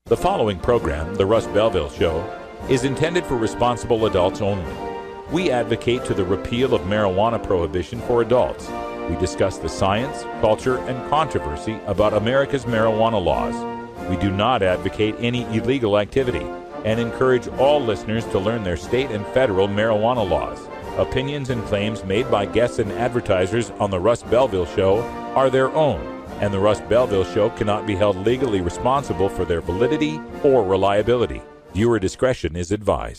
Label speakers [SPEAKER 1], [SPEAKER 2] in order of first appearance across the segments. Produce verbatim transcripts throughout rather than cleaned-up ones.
[SPEAKER 1] The following program, The Russ Belville Show, is intended for responsible adults only. We advocate to the repeal of marijuana prohibition for adults. We discuss the science, culture, and controversy about America's marijuana laws. We do not advocate any illegal activity and encourage all listeners to learn their state and federal marijuana laws. Opinions and claims made by guests and advertisers on The Russ Belville Show are their own, and The Russ Belville Show cannot be held legally responsible for their validity or reliability. Viewer discretion is advised.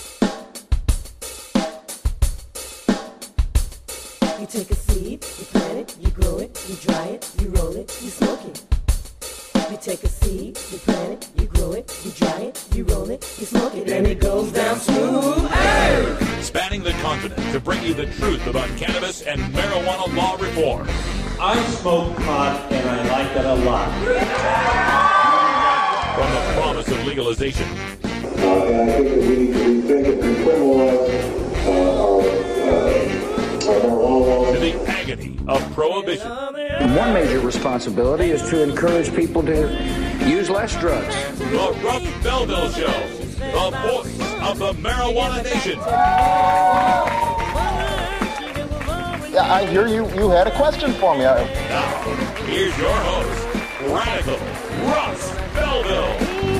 [SPEAKER 2] You take a seed, you plant it, you grow it, you dry it, you roll it, you smoke it. You take a seed, you plant it, you grow it, you dry it, you roll it, you smoke it, and it goes down smooth. Hey!
[SPEAKER 1] Spanning the continent to bring you the truth about cannabis and marijuana law reform.
[SPEAKER 3] I smoke pot and I like it a lot.
[SPEAKER 1] From the promise of legalization.
[SPEAKER 4] Uh, and I think that we need to rethink and decriminalize uh, our, uh, our marijuana laws.
[SPEAKER 1] To the agony of prohibition.
[SPEAKER 5] One major responsibility is to encourage people to use less drugs.
[SPEAKER 1] The Russ Belville Show, the voice of the marijuana nation.
[SPEAKER 6] Yeah, I hear you. You had a question for me. I...
[SPEAKER 1] Now, here's your host, Radical Russ Belville.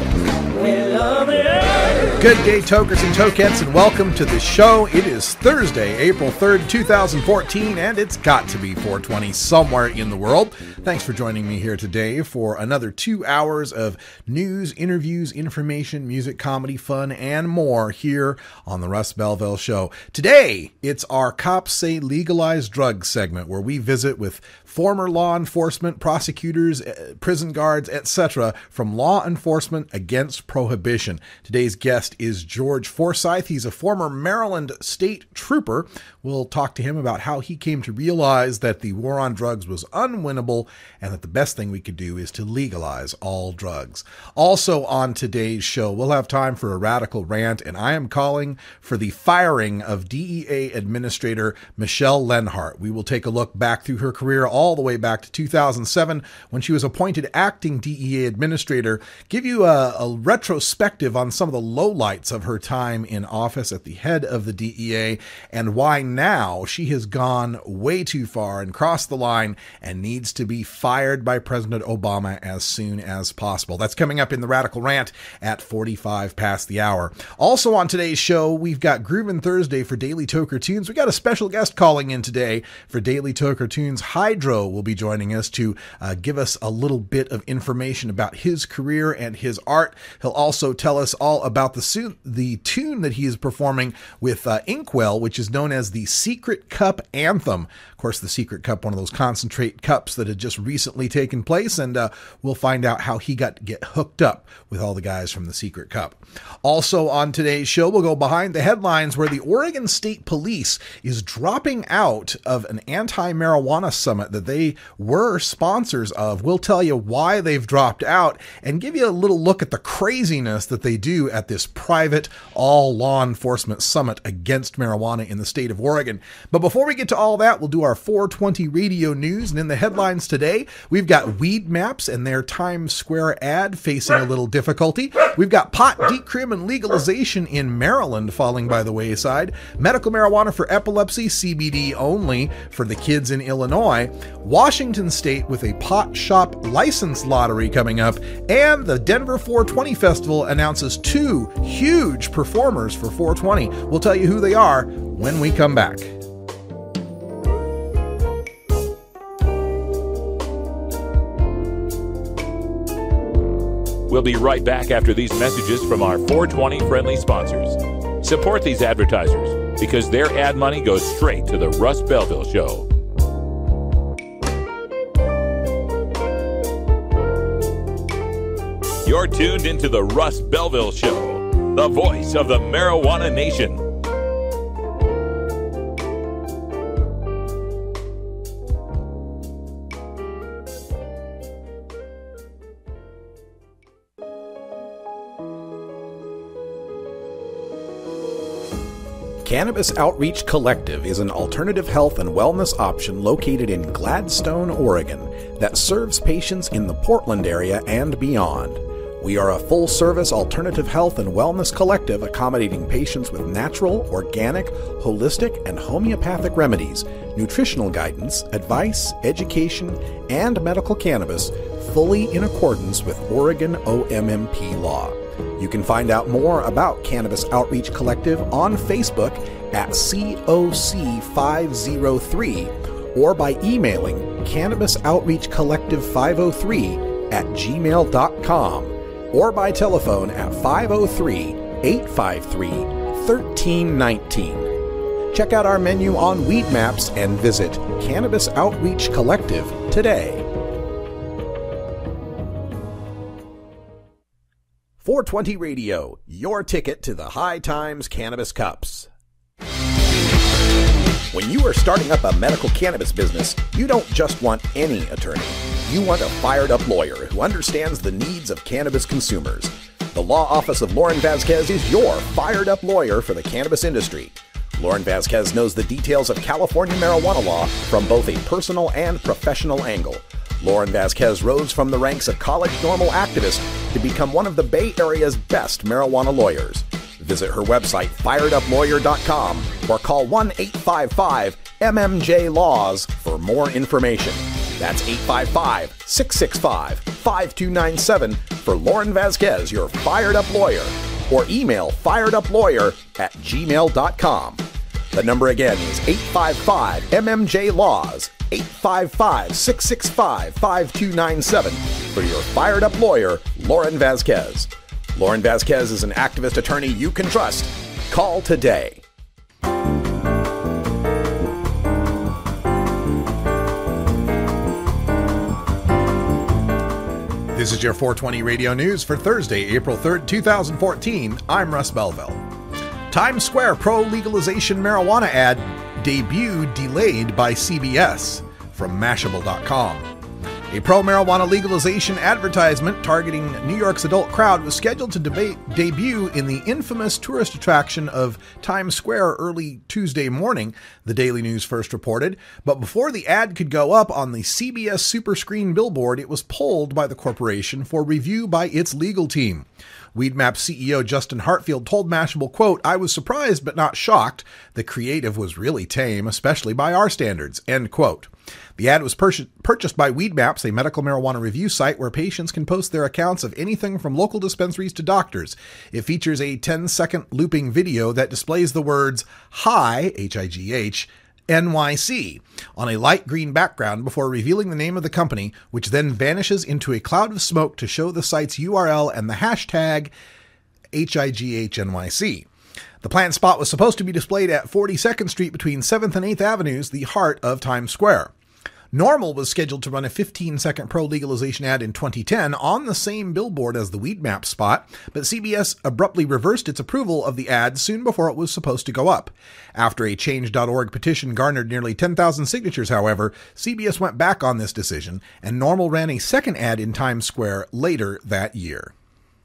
[SPEAKER 7] Good day, tokers and tokettes, and welcome to the show. It is Thursday, April third, two thousand fourteen, and it's got to be four twenty somewhere in the world. Thanks for joining me here today for another two hours of news, interviews, information, music, comedy, fun, and more here on the Russ Belville Show. Today, it's our Cops Say Legalized Drugs segment, where we visit with former law enforcement, prosecutors, prison guards, et cetera from Law Enforcement Against Prohibition. Today's guest is George Forsyth. He's a former Maryland state trooper. We'll talk to him about how he came to realize that the war on drugs was unwinnable and that the best thing we could do is to legalize all drugs. Also on today's show, we'll have time for a radical rant, and I am calling for the firing of D E A Administrator Michelle Lenhart. We will take a look back through her career all the way back to two thousand seven when she was appointed acting D E A Administrator, give you a, a retrospective on some of the lowlights of her time in office at the head of the D E A and why now she has gone way too far and crossed the line and needs to be fired by President Obama as soon as possible. That's coming up in the Radical Rant at forty-five past the hour. Also on today's show, we've got Groovin' Thursday for Daily Toker Tunes. We got a special guest calling in today for Daily Toker Tunes. Hydro will be joining us to uh, give us a little bit of information about his career and his art. He'll also tell us all about the, su- the tune that he is performing with uh, Inkwell, which is known as the Secret Cup Anthem. Of course, the Secret Cup, one of those concentrate cups that had just recently taken place, and uh, we'll find out how he got to get hooked up with all the guys from the Secret Cup. Also on today's show, we'll go behind the headlines where the Oregon State Police is dropping out of an anti-marijuana summit that they were sponsors of. We'll tell you why they've dropped out and give you a little look at the craziness that they do at this private all law enforcement summit against marijuana in the state of Oregon. But before we get to all that, we'll do our four twenty radio news. And in the headlines today, we've got Weed Maps and their Times Square ad facing a little difficulty. We've got pot decrim and legalization in Maryland falling by the wayside. Medical marijuana for epilepsy, C B D only for the kids in Illinois. Washington State with a pot shop license lottery coming up. And the Denver four twenty Festival announces two huge performers for four twenty. We'll tell you who they are when we come back.
[SPEAKER 1] We'll be right back after these messages from our four twenty friendly sponsors. Support these advertisers because their ad money goes straight to the Russ Belville Show. You're tuned into the Russ Belville Show, the voice of the marijuana nation.
[SPEAKER 8] Cannabis Outreach Collective is an alternative health and wellness option located in Gladstone, Oregon, that serves patients in the Portland area and beyond. We are a full-service alternative health and wellness collective accommodating patients with natural, organic, holistic, and homeopathic remedies, nutritional guidance, advice, education, and medical cannabis, fully in accordance with Oregon O M M P law. You can find out more about Cannabis Outreach Collective on Facebook at C O C five oh three or by emailing Cannabis Outreach Collective five oh three at gmail dot com or by telephone at five oh three, eight five three, one three one nine. Check out our menu on Weed Maps and visit Cannabis Outreach Collective today. four twenty Radio, your ticket to the High Times Cannabis Cups. When you are starting up a medical cannabis business, you don't just want any attorney. You want a fired-up lawyer who understands the needs of cannabis consumers. The law office of Lauren Vasquez is your fired-up lawyer for the cannabis industry. Lauren Vasquez knows the details of California marijuana law from both a personal and professional angle. Lauren Vasquez rose from the ranks of college normal activist to become one of the Bay Area's best marijuana lawyers. Visit her website, fired up lawyer dot com, or call one eight five five M M J Laws for more information. That's eight five five, six six five, five two nine seven for Lauren Vasquez, your fired-up lawyer, or email fired up lawyer at gmail dot com. The number again is eight five five M M J Laws, eight five five, six six five, five two nine seven for your fired-up lawyer, Lauren Vasquez. Lauren Vasquez is an activist attorney you can trust. Call today.
[SPEAKER 7] This is your four twenty Radio News for Thursday, April third, twenty fourteen. I'm Russ Belville. Times Square pro-legalization marijuana ad debut delayed by C B S from Mashable dot com. A pro-marijuana legalization advertisement targeting New York's adult crowd was scheduled to debate, debut in the infamous tourist attraction of Times Square early Tuesday morning, the Daily News first reported. But before the ad could go up on the C B S Superscreen billboard, it was pulled by the corporation for review by its legal team. Weedmap C E O Justin Hartfield told Mashable, quote, "I was surprised but not shocked. The creative was really tame, especially by our standards," end quote. The ad was pur- purchased by Weedmaps, a medical marijuana review site where patients can post their accounts of anything from local dispensaries to doctors. It features a ten-second looping video that displays the words Hi, H I G H, N Y C on a light green background before revealing the name of the company, which then vanishes into a cloud of smoke to show the site's U R L and the hashtag H I G H N Y C. The planned spot was supposed to be displayed at forty-second Street between seventh and eighth Avenues, the heart of Times Square. Normal was scheduled to run a fifteen-second pro-legalization ad in twenty ten on the same billboard as the Weedmap spot, but C B S abruptly reversed its approval of the ad soon before it was supposed to go up. After a change dot org petition garnered nearly ten thousand signatures, however, C B S went back on this decision, and Normal ran a second ad in Times Square later that year.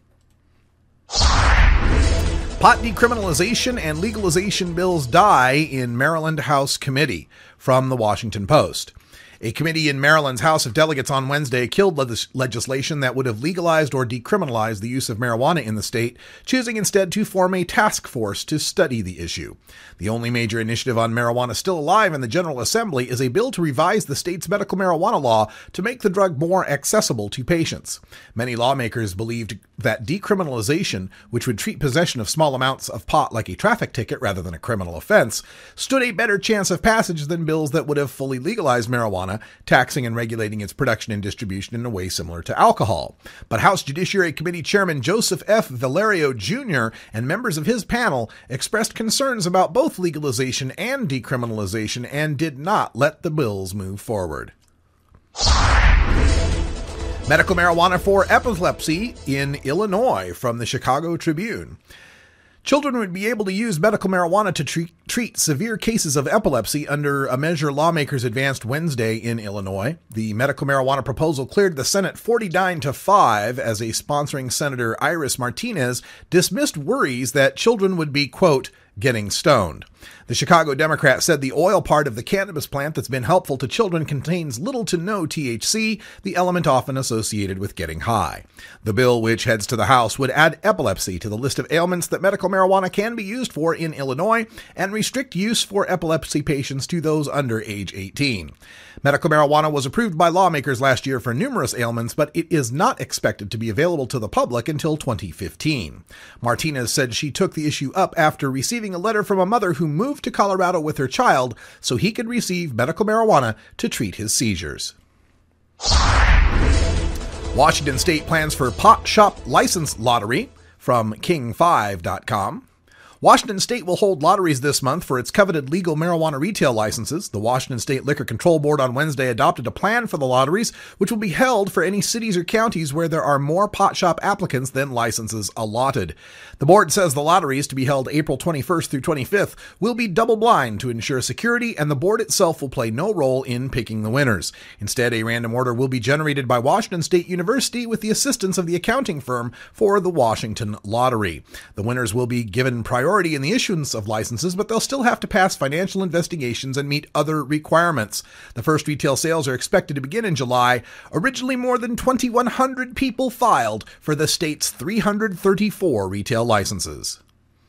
[SPEAKER 7] Pot decriminalization and legalization bills die in Maryland House Committee, from the Washington Post. A committee in Maryland's House of Delegates on Wednesday killed le- legislation that would have legalized or decriminalized the use of marijuana in the state, choosing instead to form a task force to study the issue. The only major initiative on marijuana still alive in the General Assembly is a bill to revise the state's medical marijuana law to make the drug more accessible to patients. Many lawmakers believed that decriminalization, which would treat possession of small amounts of pot like a traffic ticket rather than a criminal offense, stood a better chance of passage than bills that would have fully legalized marijuana, taxing and regulating its production and distribution in a way similar to alcohol. But House Judiciary Committee Chairman Joseph F. Valerio Junior and members of his panel expressed concerns about both legalization and decriminalization and did not let the bills move forward. Medical marijuana for epilepsy in Illinois, from the Chicago Tribune. Children would be able to use medical marijuana to treat, treat severe cases of epilepsy under a measure lawmakers advanced Wednesday in Illinois. The medical marijuana proposal cleared the Senate forty-nine to five as a sponsoring Senator Iris Martinez dismissed worries that children would be, quote, getting stoned. The Chicago Democrat said the oil part of the cannabis plant that's been helpful to children contains little to no T H C, the element often associated with getting high. The bill, which heads to the House, would add epilepsy to the list of ailments that medical marijuana can be used for in Illinois and restrict use for epilepsy patients to those under age eighteen. Medical marijuana was approved by lawmakers last year for numerous ailments, but it is not expected to be available to the public until twenty fifteen. Martinez said she took the issue up after receiving a letter from a mother who moved to Colorado with her child so he could receive medical marijuana to treat his seizures. Washington State plans for pot shop license lottery from king five dot com. Washington State will hold lotteries this month for its coveted legal marijuana retail licenses. The Washington State Liquor Control Board on Wednesday adopted a plan for the lotteries, which will be held for any cities or counties where there are more pot shop applicants than licenses allotted. The board says the lotteries, to be held April twenty-first through twenty-fifth, will be double-blind to ensure security, and the board itself will play no role in picking the winners. Instead, a random order will be generated by Washington State University with the assistance of the accounting firm for the Washington Lottery. The winners will be given priority in the issuance of licenses, but they'll still have to pass financial investigations and meet other requirements. The first retail sales are expected to begin in July. Originally, more than twenty-one hundred people filed for the state's three hundred thirty-four retail licenses.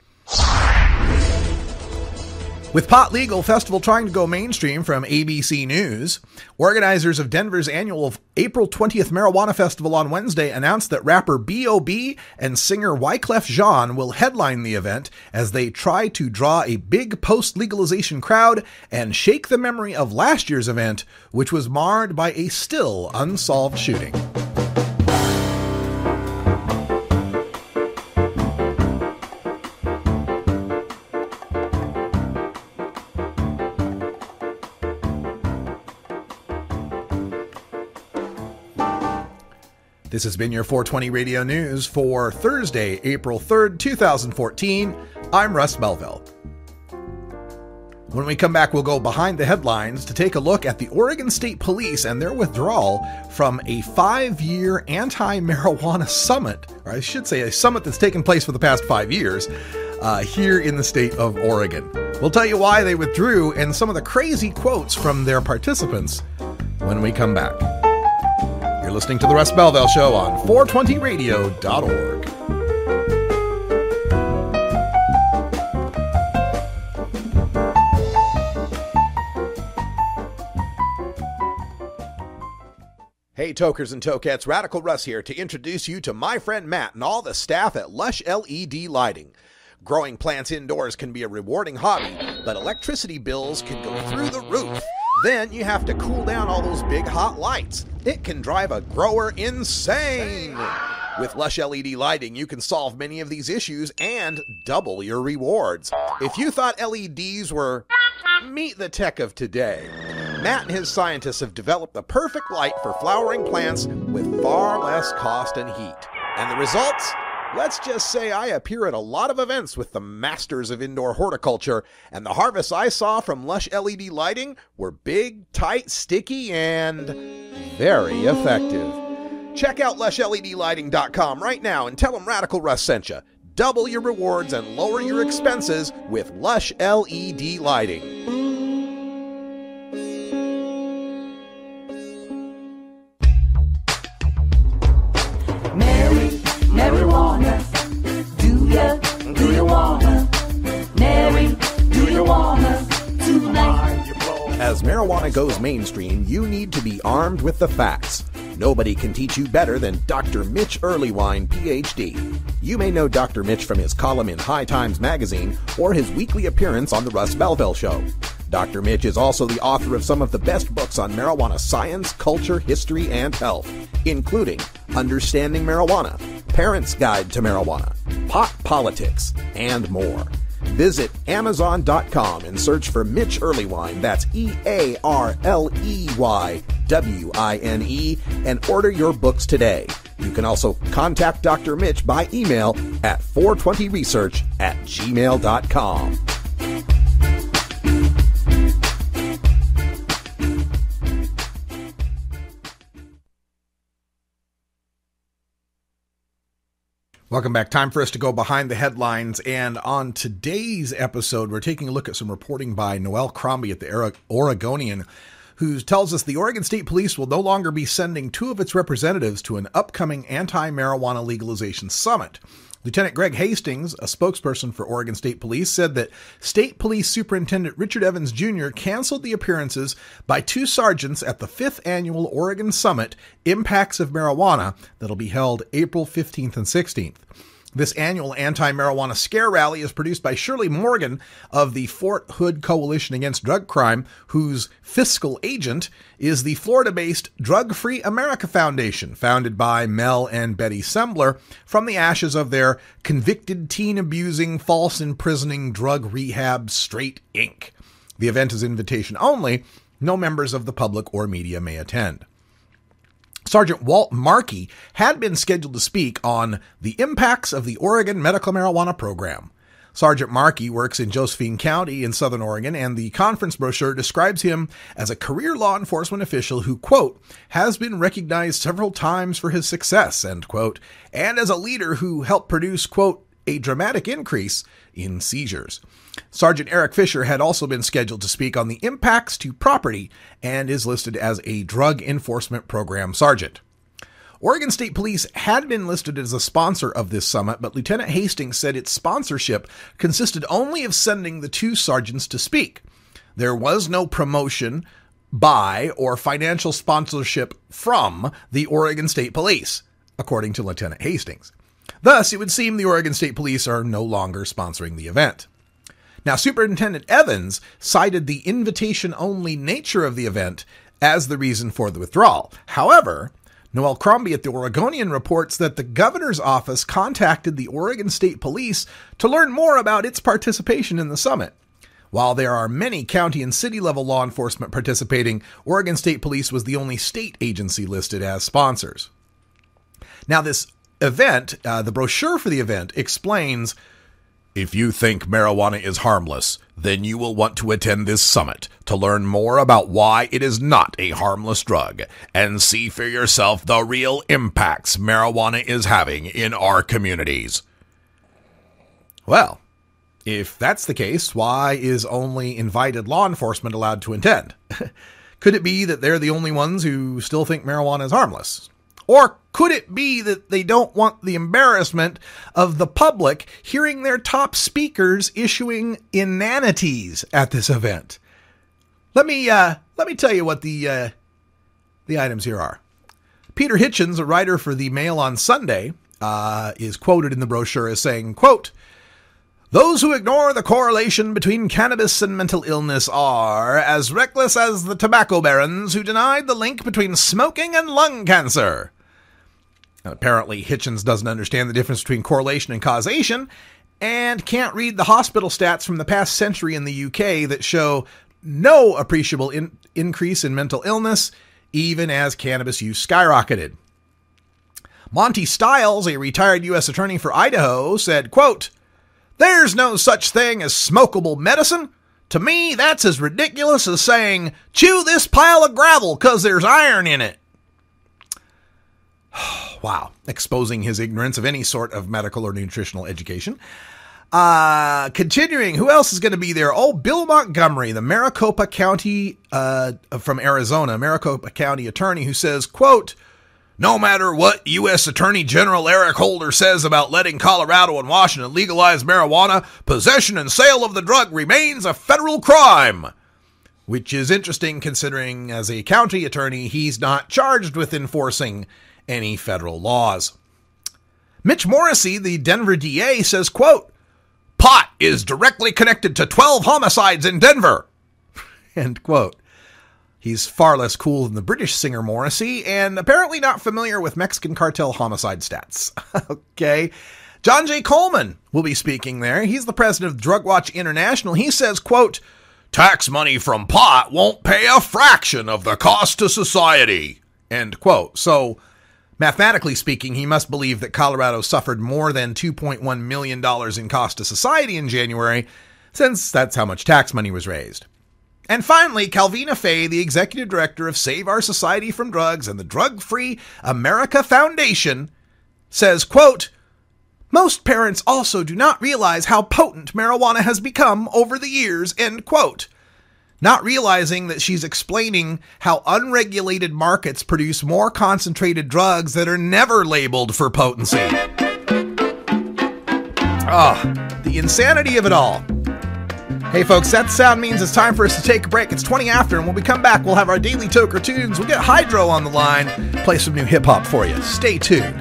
[SPEAKER 7] With Pot Legal Festival trying to go mainstream from A B C News, organizers of Denver's annual April twentieth Marijuana Festival on Wednesday announced that rapper B O B and singer Wyclef Jean will headline the event as they try to draw a big post-legalization crowd and shake the memory of last year's event, which was marred by a still unsolved shooting. This has been your four twenty Radio News for Thursday, April third, twenty fourteen. I'm Russ Belville. When we come back, we'll go behind the headlines to take a look at the Oregon State Police and their withdrawal from a five-year anti-marijuana summit, or I should say a summit that's taken place for the past five years uh, here in the state of Oregon. We'll tell you why they withdrew and some of the crazy quotes from their participants when we come back. You're listening to The Russ Belville Show on four twenty radio dot org. Hey, tokers and tokettes, Radical Russ here to introduce you to my friend Matt and all the staff at Lush L E D Lighting. Growing plants indoors can be a rewarding hobby, but electricity bills can go through the roof. Then you have to cool down all those big hot lights. It can drive a grower insane. With Lush L E D lighting, you can solve many of these issues and double your rewards. If you thought L E Ds were meet the tech of today, Matt and his scientists have developed the perfect light for flowering plants with far less cost and heat. And the results? Let's just say I appear at a lot of events with the masters of indoor horticulture, and the harvests I saw from Lush L E D lighting were big, tight, sticky, and very effective. Check out lush L E D lighting dot com right now and tell them Radical Russ sent you. Double your rewards and lower your expenses with Lush L E D lighting.
[SPEAKER 2] Marijuana, do ya, do ya wanna? Mary, do you wanna tonight?
[SPEAKER 8] As marijuana goes mainstream, you need to be armed with the facts. Nobody can teach you better than Doctor Mitch Earlywine, P H D. You may know Doctor Mitch from his column in High Times magazine or his weekly appearance on The Russ Belville Show. Doctor Mitch is also the author of some of the best books on marijuana science, culture, history, and health, including Understanding Marijuana, Parents' Guide to Marijuana, Pot Politics, and more. Visit amazon dot com and search for Mitch Earlywine, that's E A R L E Y W I N E, and order your books today. You can also contact Doctor Mitch by email at four twenty research at gmail dot com.
[SPEAKER 7] Welcome back. Time for us to go behind the headlines. And on today's episode, we're taking a look at some reporting by Noel Crombie at the Oregonian, who tells us the Oregon State Police will no longer be sending two of its representatives to an upcoming anti-marijuana legalization summit. Lieutenant Greg Hastings, a spokesperson for Oregon State Police, said that State Police Superintendent Richard Evans Junior canceled the appearances by two sergeants at the fifth Annual Oregon Summit, Impacts of Marijuana, that'll be held April fifteenth and sixteenth. This annual anti-marijuana scare rally is produced by Shirley Morgan of the Fort Hood Coalition Against Drug Crime, whose fiscal agent is the Florida-based Drug Free America Foundation, founded by Mel and Betty Sembler from the ashes of their convicted teen-abusing, false-imprisoning drug rehab Straight Incorporated. The event is invitation only. No members of the public or media may attend. Sergeant Walt Markey had been scheduled to speak on the impacts of the Oregon medical marijuana program. Sergeant Markey works in Josephine County in Southern Oregon, and the conference brochure describes him as a career law enforcement official who, quote, has been recognized several times for his success, end quote, and as a leader who helped produce, quote, a dramatic increase in seizures. Sergeant Eric Fisher had also been scheduled to speak on the impacts to property and is listed as a drug enforcement program sergeant. Oregon State Police had been listed as a sponsor of this summit, but Lieutenant Hastings said its sponsorship consisted only of sending the two sergeants to speak. There was no promotion by or financial sponsorship from the Oregon State Police, according to Lieutenant Hastings. Thus, it would seem the Oregon State Police are no longer sponsoring the event. Now, Superintendent Evans cited the invitation-only nature of the event as the reason for the withdrawal. However, Noel Crombie at the Oregonian reports that the governor's office contacted the Oregon State Police to learn more about its participation in the summit. While there are many county and city-level law enforcement participating, Oregon State Police was the only state agency listed as sponsors. Now, this event, uh, the brochure for the event explains, if you think marijuana is harmless, then you will want to attend this summit to learn more about why it is not a harmless drug and see for yourself the real impacts marijuana is having in our communities. Well, if that's the case, why is only invited law enforcement allowed to attend? Could it be that they're the only ones who still think marijuana is harmless? Or could it be that they don't want the embarrassment of the public hearing their top speakers issuing inanities at this event? Let me uh, let me tell you what the uh, the items here are. Peter Hitchens, a writer for the Mail on Sunday, uh, is quoted in the brochure as saying, quote, "Those who ignore the correlation between cannabis and mental illness are as reckless as the tobacco barons who denied the link between smoking and lung cancer." Apparently, Hitchens doesn't understand the difference between correlation and causation and can't read the hospital stats from the past century in the U K that show no appreciable in- increase in mental illness, even as cannabis use skyrocketed. Monty Stiles, a retired U S attorney for Idaho, said, quote, "There's no such thing as smokable medicine. To me, that's as ridiculous as saying, chew this pile of gravel because there's iron in it." Wow, exposing his ignorance of any sort of medical or nutritional education. Uh, continuing, who else is going to be there? Oh, Bill Montgomery, the Maricopa County, uh, from Arizona, Maricopa County attorney, who says, quote, "No matter what U S Attorney General Eric Holder says about letting Colorado and Washington legalize marijuana, possession and sale of the drug remains a federal crime." Which is interesting considering as a county attorney, he's not charged with enforcing any federal laws. Mitch Morrissey, the Denver D A, says, quote, "Pot is directly connected to twelve homicides in Denver." End quote. He's far less cool than the British singer Morrissey and apparently not familiar with Mexican cartel homicide stats. Okay. John J. Coleman will be speaking there. He's the president of Drug Watch International. He says, quote, "Tax money from pot won't pay a fraction of the cost to society." End quote. So, mathematically speaking, he must believe that Colorado suffered more than two point one million dollars in cost to society in January, since that's how much tax money was raised. And finally, Calvina Fay, the executive director of Save Our Society from Drugs and the Drug Free America Foundation, says, quote, Most parents also do not realize how potent marijuana has become over the years, end quote. Not realizing that she's explaining how unregulated markets produce more concentrated drugs that are never labeled for potency. Ah, oh, the insanity of it all. Hey folks, that sound means it's time for us to take a break. It's twenty after, and when we come back, we'll have our Daily Toker tunes. We'll get Hydro on the line, play some new hip-hop for you. Stay tuned.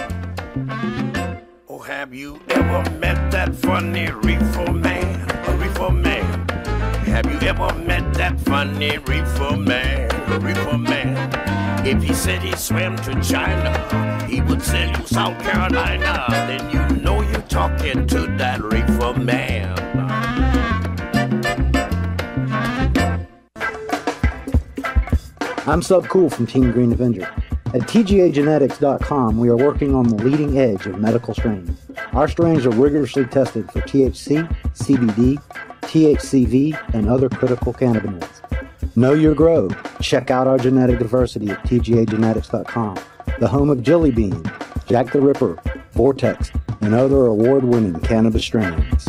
[SPEAKER 9] Oh, have you ever met that funny reefer man? A reefer man. Have you ever met that funny reefer man? A reefer man. If he said he swam to China, he would sell you South Carolina. Then you know you're talking to that reefer man.
[SPEAKER 10] I'm Sub Cool from Team Green Avenger. At T G A Genetics dot com, we are working on the leading edge of medical strains. Our strains are rigorously tested for T H C, C B D, T H C V, and other critical cannabinoids. Know your grow. Check out our genetic diversity at T G A Genetics dot com, the home of Jelly Bean, Jack the Ripper, Vortex, and other award-winning cannabis strains.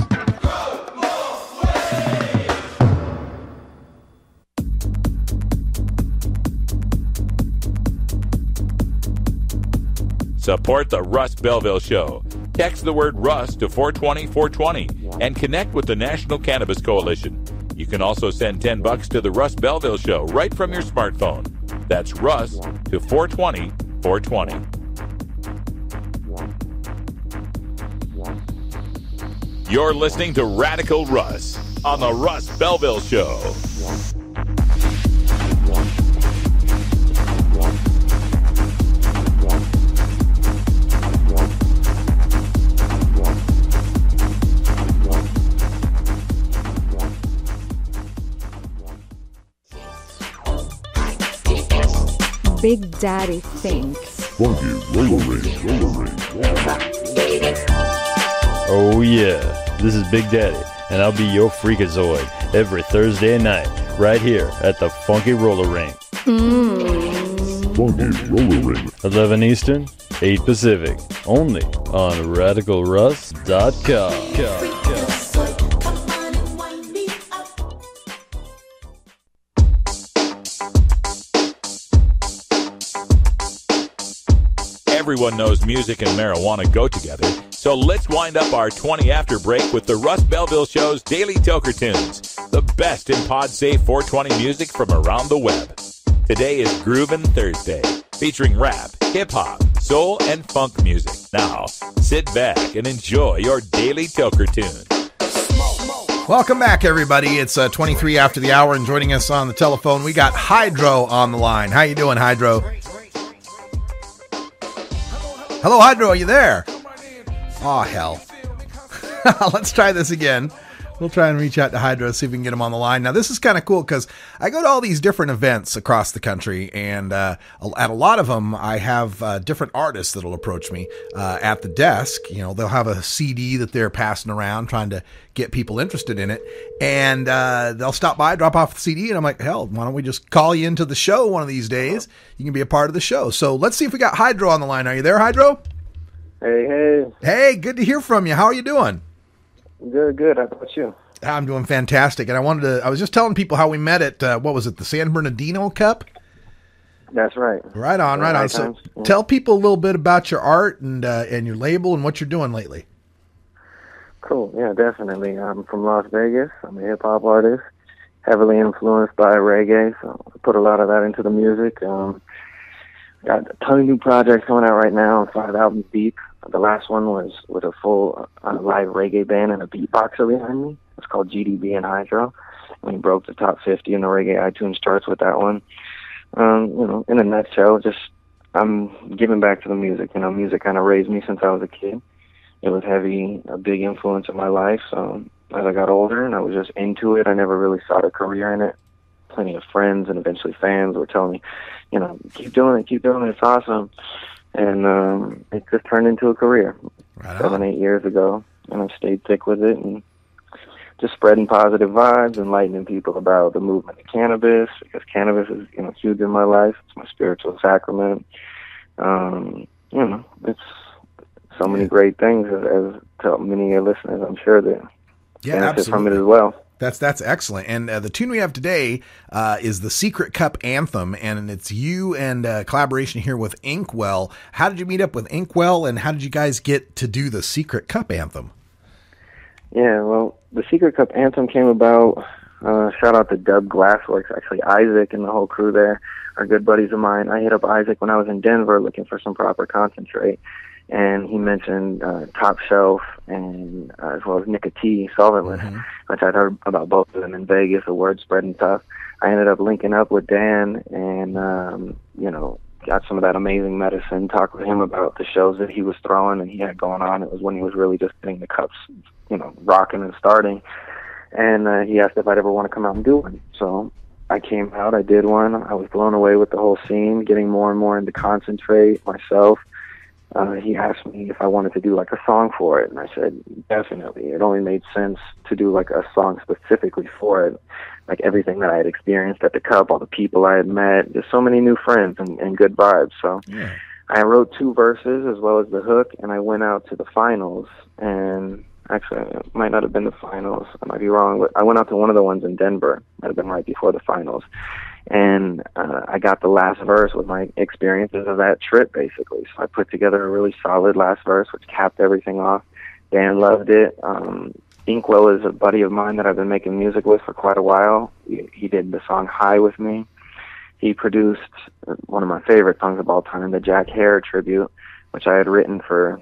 [SPEAKER 1] Support the Russ Belville Show. Text the word Russ to four twenty four twenty and connect with the National Cannabis Coalition. You can also send ten bucks to the Russ Belville Show right from your smartphone. That's Russ to four twenty four twenty. You're listening to Radical Russ on the Russ Belville Show.
[SPEAKER 11] Big Daddy thinks.
[SPEAKER 12] Funky roller ring, roller ring.
[SPEAKER 13] Oh yeah, this is Big Daddy, and I'll be your freakazoid every Thursday night, right here at the Funky Roller Ring.
[SPEAKER 12] Mm. Funky Roller Ring.
[SPEAKER 13] eleven Eastern, eight Pacific, only on radical russ dot com.
[SPEAKER 1] Everyone knows music and marijuana go together, so let's wind up our twenty after break with the Russ Belville Show's Daily Toker Tunes, the best in pod-safe four twenty music from around the web. Today is Groovin' Thursday, featuring rap, hip-hop, soul, and funk music. Now, sit back and enjoy your Daily Toker Tune.
[SPEAKER 7] Welcome back, everybody. It's uh, twenty-three after the hour, and joining us on the telephone, we got Hydro on the line. How you doing, Hydro? Hello, Hydro, are you there? Oh, hell. Let's try this again. We'll try and reach out to Hydro, see if we can get him on the line. Now, this is kind of cool because I go to all these different events across the country, and uh, at a lot of them, I have uh, different artists that'll approach me uh, at the desk. You know, they'll have a C D that they're passing around, trying to get people interested in it, and uh, they'll stop by, drop off the C D, and I'm like, hell, why don't we just call you into the show one of these days? You can be a part of the show. So let's see if we got Hydro on the line. Are you there, Hydro?
[SPEAKER 14] Hey, hey.
[SPEAKER 7] Hey, good to hear from you. How are you doing?
[SPEAKER 14] Good, good. How about you?
[SPEAKER 7] I'm doing fantastic. And I wanted to, I was just telling people how we met at, uh, what was it, the San Bernardino Cup?
[SPEAKER 14] That's right.
[SPEAKER 7] Right on, right, right on. So yeah. Tell people a little bit about your art and uh, and your label and what you're doing lately.
[SPEAKER 14] Cool. Yeah, definitely. I'm from Las Vegas. I'm a hip-hop artist, heavily influenced by reggae, so I put a lot of that into the music. Um, got a ton of new projects coming out right now, five albums deep. The last one was with a full uh, live reggae band and a beatboxer behind me. It's called G D B and Hydro. And we broke the top fifty in the reggae iTunes charts with that one. Um, you know, in a nutshell, just I'm giving back to the music. You know, music kind of raised me since I was a kid. It was heavy, a big influence in my life. So as I got older and I was just into it, I never really sought a career in it. Plenty of friends and eventually fans were telling me, you know, keep doing it, keep doing it, it's awesome. And um, it just turned into a career right seven, eight years ago. And I've stayed thick with it and just spreading positive vibes, enlightening people about the movement of cannabis, because cannabis is, you know, huge in my life. It's my spiritual sacrament. Um, you know, it's so many great things, as, as to many of your listeners, I'm sure that
[SPEAKER 7] yeah,
[SPEAKER 14] benefit
[SPEAKER 7] absolutely.
[SPEAKER 14] from it as well.
[SPEAKER 7] That's that's excellent. And uh, the tune we have today uh, is the Secret Cup Anthem, and it's you and uh, collaboration here with Inkwell. How did you meet up with Inkwell, and how did you guys get to do the Secret Cup Anthem?
[SPEAKER 14] Yeah, well, the Secret Cup Anthem came about, uh, shout out to Dub Glassworks, actually Isaac and the whole crew there are good buddies of mine. I hit up Isaac when I was in Denver looking for some proper concentrate, and he mentioned uh, Top Shelf and uh, as well as Nicotine Solventless, mm-hmm. which I'd heard about both of them in Vegas, the word spread and stuff. I ended up linking up with Dan and, um, you know, got some of that amazing medicine, talked with him about the shows that he was throwing and he had going on. It was when he was really just getting the cups, you know, rocking and starting. And uh, he asked if I'd ever want to come out and do one. So I came out, I did one. I was blown away with the whole scene, getting more and more into concentrate myself. Uh, he asked me if I wanted to do like a song for it, and I said, definitely. It only made sense to do like a song specifically for it. Like everything that I had experienced at the Cup, all the people I had met, just so many new friends and, and good vibes. So yeah. I wrote two verses as well as the hook, and I went out to the finals. And actually, it might not have been the finals. I might be wrong, but I went out to one of the ones in Denver. Might have been right before the finals. And uh, I got the last verse with my experiences of that trip, basically. So I put together a really solid last verse, which capped everything off. Dan loved it. Um, Inkwell is a buddy of mine that I've been making music with for quite a while. He, he did the song High with me. He produced one of my favorite songs of all time, the Jack Hare tribute, which I had written for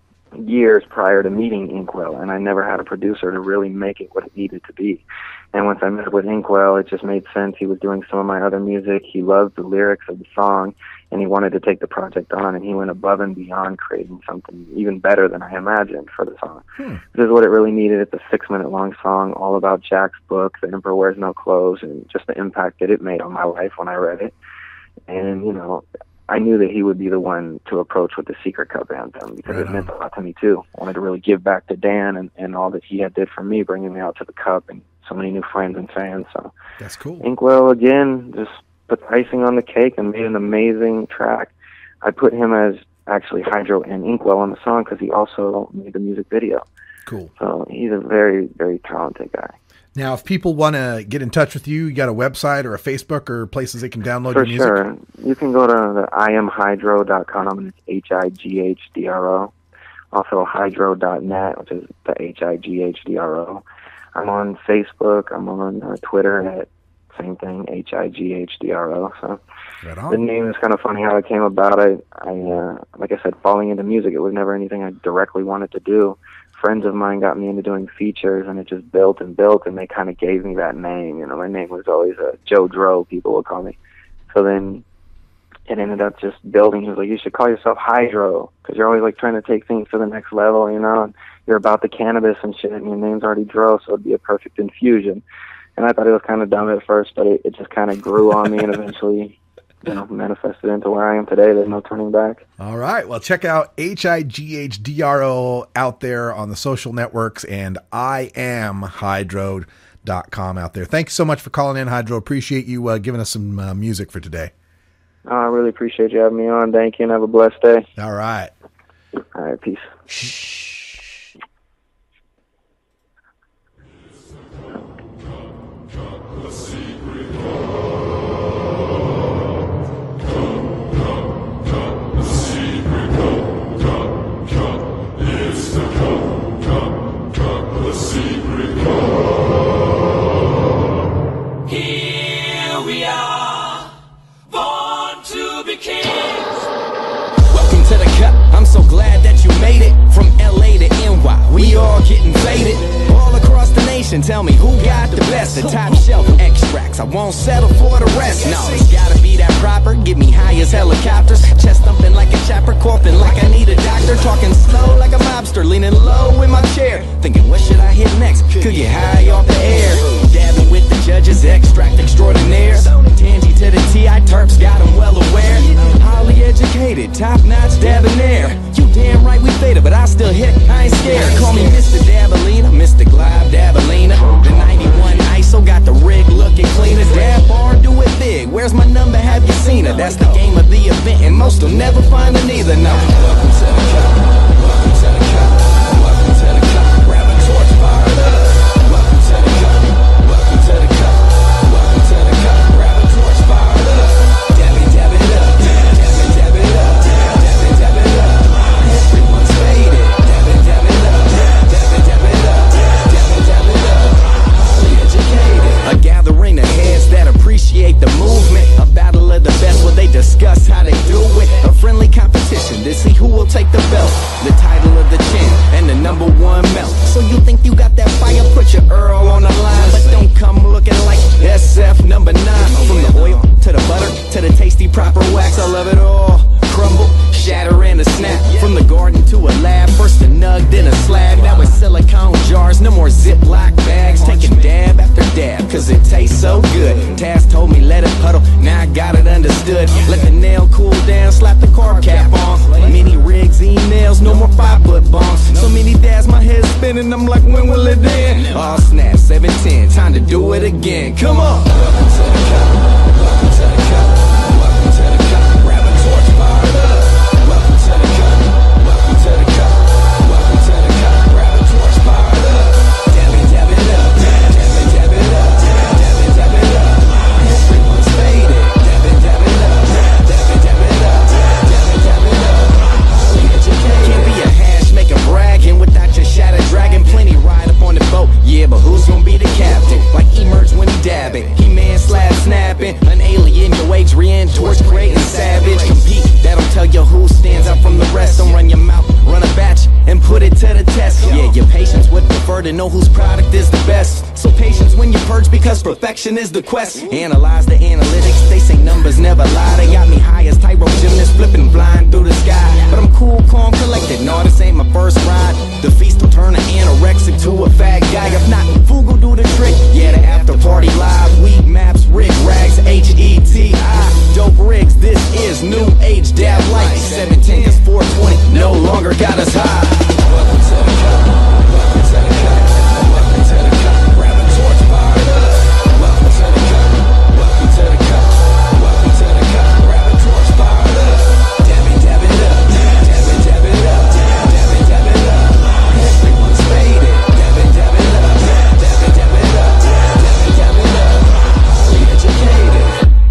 [SPEAKER 14] years prior to meeting Inkwell, and I never had a producer to really make it what it needed to be. And once I met with Inkwell, it just made sense. He was doing some of my other music. He loved the lyrics of the song, and he wanted to take the project on, and he went above and beyond creating something even better than I imagined for the song. Hmm. This is what it really needed. It's a six-minute-long song all about Jack's book, The Emperor Wears No Clothes, and just the impact that it made on my life when I read it. And, you know, I knew that he would be the one to approach with the Secret Cup Anthem because right it meant a lot to me, too. I wanted to really give back to Dan and, and all that he had did for me, bringing me out to the Cup and so many new friends and fans. So
[SPEAKER 7] that's cool.
[SPEAKER 14] Inkwell, again, just put icing on the cake and made an amazing track. I put him as actually Hydro and Inkwell on the song because he also made the music video.
[SPEAKER 7] Cool.
[SPEAKER 14] So he's a very, very talented guy.
[SPEAKER 7] Now, if people want to get in touch with you, you got a website or a Facebook or places they can download
[SPEAKER 14] For
[SPEAKER 7] your music?
[SPEAKER 14] sure. You can go to the I am hydro dot com, and it's H I G H D R O. Also hydro dot net, which is the H I G H D R O. I'm on Facebook. I'm on uh, Twitter at same thing, H I G H D R O. So
[SPEAKER 7] right on.
[SPEAKER 14] The name is kind of funny how it came about. I, I uh, like I said, falling into music, it was never anything I directly wanted to do. Friends of mine got me into doing features, and it just built and built, and they kind of gave me that name. You know, my name was always uh, Joe Dro, people would call me. So then it ended up just building. He was like, you should call yourself Hydro, because you're always like trying to take things to the next level, you know, and you're about the cannabis and shit, and your name's already Dro, so it'd be a perfect infusion. And I thought it was kind of dumb at first, but it, it just kind of grew on me and eventually, you know, manifested into where I am today. There's no turning back.
[SPEAKER 7] All right. Well, check out H I G H D R O out there on the social networks, and I am hydro dot com out there. Thanks so much for calling in, Hydro. Appreciate you uh, giving us some uh, music for today.
[SPEAKER 14] Oh, I really appreciate you having me on. Thank you, and have a blessed day.
[SPEAKER 7] All right.
[SPEAKER 14] All right. Peace.
[SPEAKER 7] Shh.
[SPEAKER 15] Here we are, born to be kings.
[SPEAKER 16] Welcome to the Cup. I'm so glad that you made it. From L A to N Y, we all getting faded. All across the nation, tell me who got the best. The top shelf extracts, I won't settle for the rest. No, it's gotta be that proper. Give me high as helicopters. Chest thumping like a chopper, coughing like I need a doctor. Talking slow like a mobster, leaning low in my chair. Thinking, what should I hit next? Could get high off the air. Dabbing with the judges, extract extraordinaire. Tangy to the T I, Terps got them well aware. Highly educated, top notch debonair. You damn right we faded, but I still hit, I ain't scared. Call me Mister Dabalina, Mister Glide Dabalina. The ninety-one I S O got the rig looking cleaner. Dab bar, do it big. Where's my number? Have you seen her? That's the game of the event, and most will never find her neither. No. Welcome to the Cup. see who will take the belt, the title of the champ, and the number one melt. So you think you got that fire? Put your Earl on the line, but don't come looking like S F number nine. From the oil to the butter to the tasty proper wax, I love it all. Crumble, shatter, and a snap. From the garden to a lab, first a nug, then a slab. Now it's silicone jars, no more Ziploc bags. Taking dab after dab, cause it tastes so good. Taz told me let it puddle, now I got it understood. Let the nail cool down, slap the car cap on. Mini rigs, emails, no more five foot bongs. So many dads, my head's spinning, I'm like, when will it end? Oh snap, seven ten, time to do it again. Come on. Welcome to the cup, welcome to the cup, welcome to the cup. Grab a torch, fire it up. Welcome to the cup, welcome to the cup, welcome to the cup. Grab a torch, fire it up. Dab it, dab it up, dab it, dab it up, dab it, dab it up. Everyone's faded. Dab it, dab it up, dab it, dab it up, dab it, dab it up. Highly educated. Can't be a hash making bragging without your shadow dragon. Plenty ride up on the boat, yeah, but who's gonna be the captain? Like emerge when he dabbing, he man slab snapping. An alien, your Adrian, torch creating savage. Compete, that'll tell you who stands out from the rest. Don't run your mouth, run a batch and put it to the test. Yeah, your patience would prefer to know whose product is the best. So patience when you purge, because perfection is the quest. Analyze the analytics, they say numbers never lie. They got me high as tightrope gymnast, flipping blind through the sky. But I'm cool, calm, collected, no, this ain't my first ride. The feast will turn an anorexic to a fat guy. If not, Fugal do the trick, yeah, the after party live. Weed maps, rig rags, H E T I. Dope rigs, this is new age dab life. seventeen cause four twenty no longer got us high. Welcome to the cup, welcome to the cup, welcome to the cup. Grab a torch, fire it up. Welcome to the cup, welcome to the cup, welcome to the cup. Grab a torch, fire it up. Dab it, dab it up, dab it, dab it up, dab it, dab it up. Everyone's faded. Dab it, dab it up, dab it, dab it up, dab it, dab it up. Highly educated.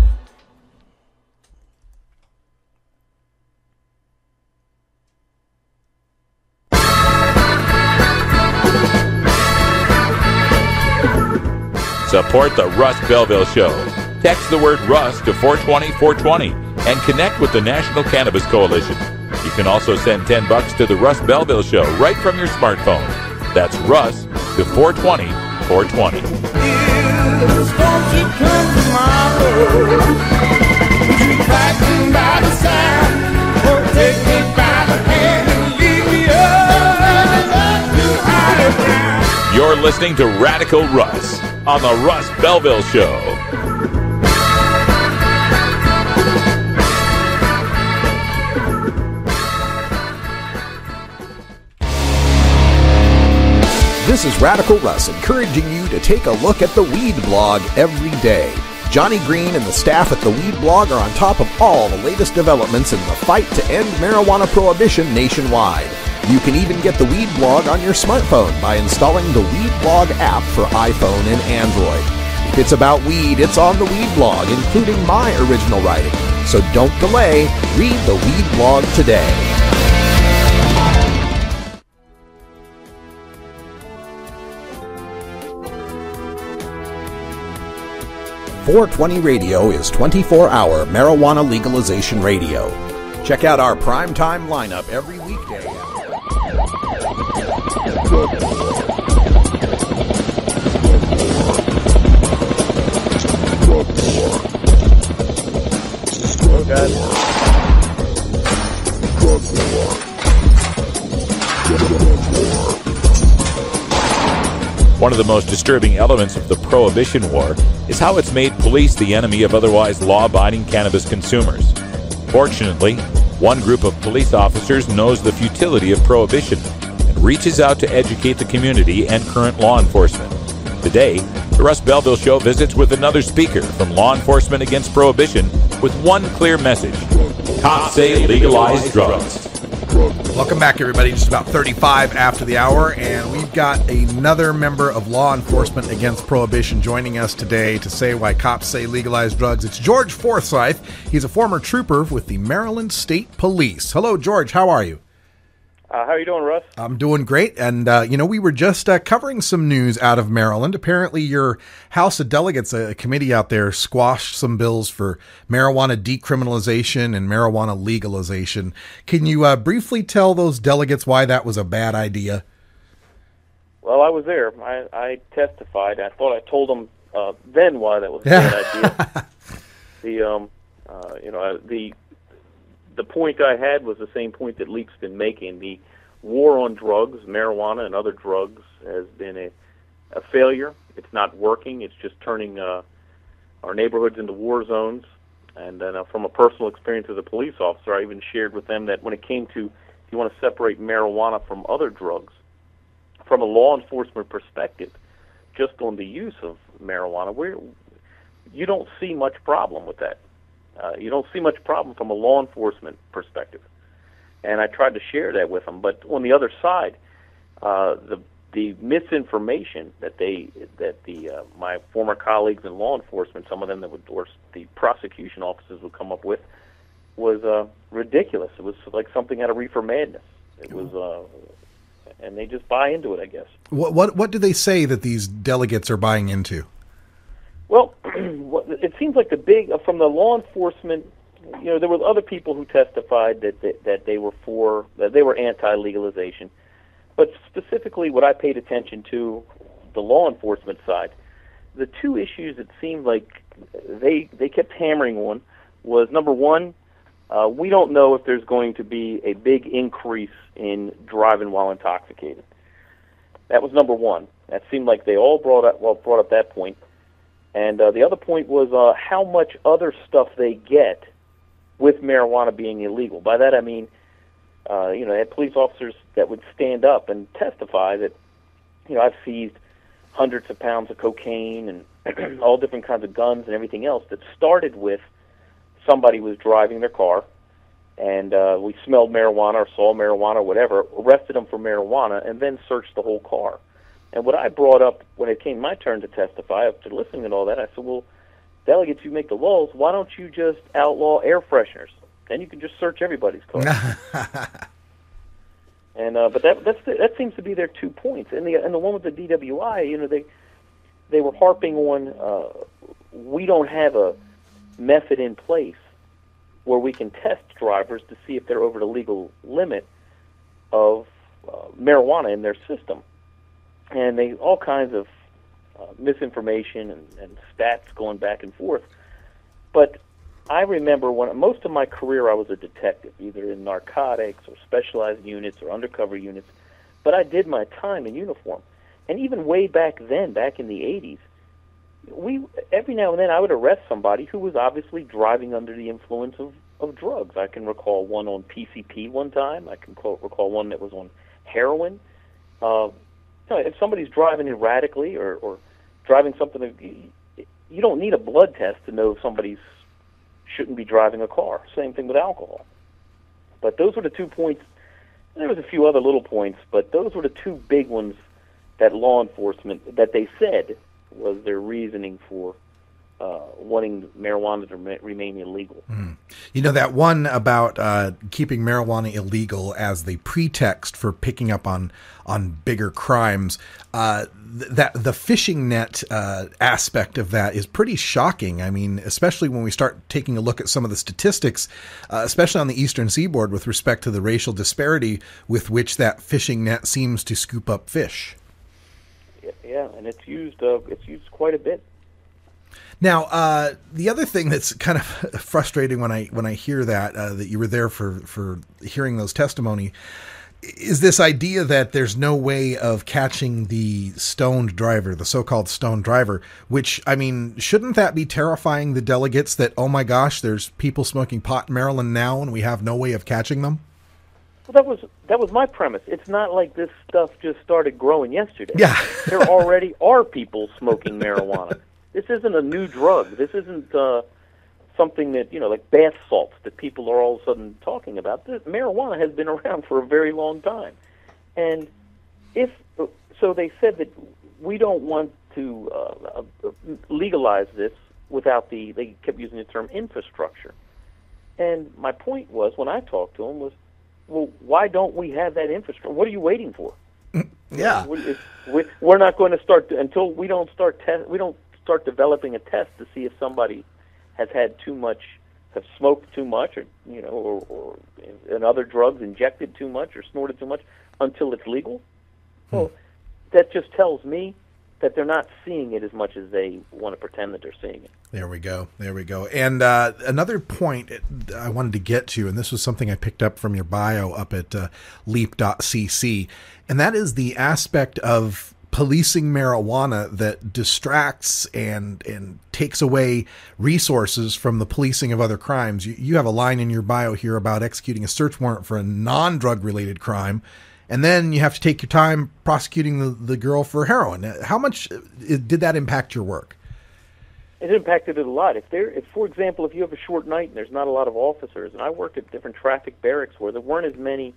[SPEAKER 1] Support the Russ Belville Show. Text the word Russ to four twenty four twenty and connect with the National Cannabis Coalition. You can also send ten bucks to the Russ Belville Show right from your smartphone. That's Russ to four twenty four twenty. You're listening to Radical Russ on the Russ Belville Show.
[SPEAKER 8] This is Radical Russ encouraging you to take a look at the Weed Blog every day. Johnny Green and the staff at the Weed Blog are on top of all the latest developments in the fight to end marijuana prohibition nationwide. You can even get the Weed Blog on your smartphone by installing the Weed Blog app for iPhone and Android. If it's about weed, it's on the Weed Blog, including my original writing. So don't delay, read the Weed Blog today. four twenty Radio is twenty-four hour marijuana legalization radio. Check out our primetime lineup every weekday.
[SPEAKER 1] One of the most disturbing elements of the Prohibition War is how it's made police the enemy of otherwise law-abiding cannabis consumers. Fortunately, one group of police officers knows the futility of prohibition and reaches out to educate the community and current law enforcement. Today, the Russ Belville Show visits with another speaker from Law Enforcement Against Prohibition with one clear message. Cops say legalize drugs.
[SPEAKER 7] Welcome back, everybody. Just about thirty-five after the hour, and we've got another member of Law Enforcement Against Prohibition joining us today to say why cops say legalize drugs. It's George Forsyth. He's a former trooper with the Maryland State Police. Hello, George. How are you?
[SPEAKER 17] Uh, how are you doing, Russ?
[SPEAKER 7] I'm doing great. And, uh, you know, we were just uh, covering some news out of Maryland. Apparently your House of Delegates, a committee out there, squashed some bills for marijuana decriminalization and marijuana legalization. Can you uh, briefly tell those delegates why that was a bad idea?
[SPEAKER 17] Well, I was there. I, I testified. I thought I told them uh, then why that was a bad idea. The, um, uh, you know, the... The point I had was the same point that Leap's been making. The war on drugs, marijuana and other drugs, has been a, a failure. It's not working. It's just turning uh, our neighborhoods into war zones. And then uh, from a personal experience as a police officer, I even shared with them that when it came to, if you want to separate marijuana from other drugs, from a law enforcement perspective, just on the use of marijuana, we're, you don't see much problem with that. Uh, you don't see much problem from a law enforcement perspective, and I tried to share that with them. But on the other side, uh, the the misinformation that they that the uh, my former colleagues in law enforcement, some of them that would, or the prosecution officers would come up with, was uh, ridiculous. It was like something out of Reefer Madness. It was, uh, and they just buy into it, I guess.
[SPEAKER 7] What what what do they say that these delegates are buying into?
[SPEAKER 17] Well, it seems like the big, from the law enforcement, you know, there were other people who testified that that, that they were for, that they were anti-legalization. But specifically what I paid attention to, the law enforcement side, the two issues that seemed like they they kept hammering on was, number one, uh, we don't know if there's going to be a big increase in driving while intoxicated. That was number one. That seemed like they all brought up, well, brought up that point. And uh, the other point was uh, how much other stuff they get with marijuana being illegal. By that I mean, uh, you know, they had police officers that would stand up and testify that, you know, I've seized hundreds of pounds of cocaine and all different kinds of guns and everything else that started with somebody was driving their car, and uh, we smelled marijuana or saw marijuana or whatever, arrested them for marijuana, and then searched the whole car. And what I brought up when it came my turn to testify, after listening and all that, I said, well, delegates, you make the laws, why don't you just outlaw air fresheners? Then you can just search everybody's car. and uh, But that that's the, that seems to be their two points. And the and the one with the D W I, you know, they they were harping on, uh, we don't have a method in place where we can test drivers to see if they're over the legal limit of uh, marijuana in their system. And they all kinds of uh, misinformation and, and stats going back and forth. But I remember when most of my career I was a detective, either in narcotics or specialized units or undercover units. But I did my time in uniform. And even way back then, back in the eighties, we every now and then I would arrest somebody who was obviously driving under the influence of, of drugs. I can recall one on P C P one time. I can call, recall one that was on heroin. Uh, You know, if somebody's driving erratically or, or driving something, you don't need a blood test to know if somebody shouldn't be driving a car. Same thing with alcohol. But those were the two points. There was a few other little points, but those were the two big ones that law enforcement, that they said was their reasoning for uh, wanting marijuana to re- remain illegal.
[SPEAKER 7] Mm. You know, that one about uh, keeping marijuana illegal as the pretext for picking up on on bigger crimes, uh, th- that the fishing net uh, aspect of that is pretty shocking. I mean, especially when we start taking a look at some of the statistics, uh, especially on the eastern seaboard with respect to the racial disparity with which that fishing net seems to scoop up fish.
[SPEAKER 17] Yeah, and it's used uh, it's used quite a bit.
[SPEAKER 7] Now, uh, the other thing that's kind of frustrating when I when I hear that uh, that you were there for for hearing those testimony is this idea that there's no way of catching the stoned driver, the so-called stoned driver, which, I mean, shouldn't that be terrifying the delegates that, oh my gosh, there's people smoking pot in Maryland now and we have no way of catching them?
[SPEAKER 17] Well, that was that was my premise. It's not like this stuff just started growing yesterday.
[SPEAKER 7] Yeah.
[SPEAKER 17] There already are people smoking marijuana. This isn't a new drug. This isn't uh, something that, you know, like bath salts that people are all of a sudden talking about. This, marijuana has been around for a very long time. And if, so they said that we don't want to uh, legalize this without the, they kept using the term infrastructure. And my point was, when I talked to them, was well, why don't we have that infrastructure? What are you waiting for?
[SPEAKER 7] Yeah,
[SPEAKER 17] we're not going to start until we don't start test. We don't start developing a test to see if somebody has had too much, have smoked too much, or you know, or, or and other drugs injected too much or snorted too much until it's legal. Hmm. Well, that just tells me that they're not seeing it as much as they want to pretend that they're seeing it.
[SPEAKER 7] There we go. There we go. And uh, another point I wanted to get to, and this was something I picked up from your bio up at uh, leap dot c c, and that is the aspect of policing marijuana that distracts and and takes away resources from the policing of other crimes. You, you have a line in your bio here about executing a search warrant for a non-drug related crime, and then you have to take your time prosecuting the, the girl for heroin. How much did that impact your work?
[SPEAKER 17] It impacted it a lot. If there, if for example, if you have a short night and there's not a lot of officers, and I worked at different traffic barracks where there weren't as many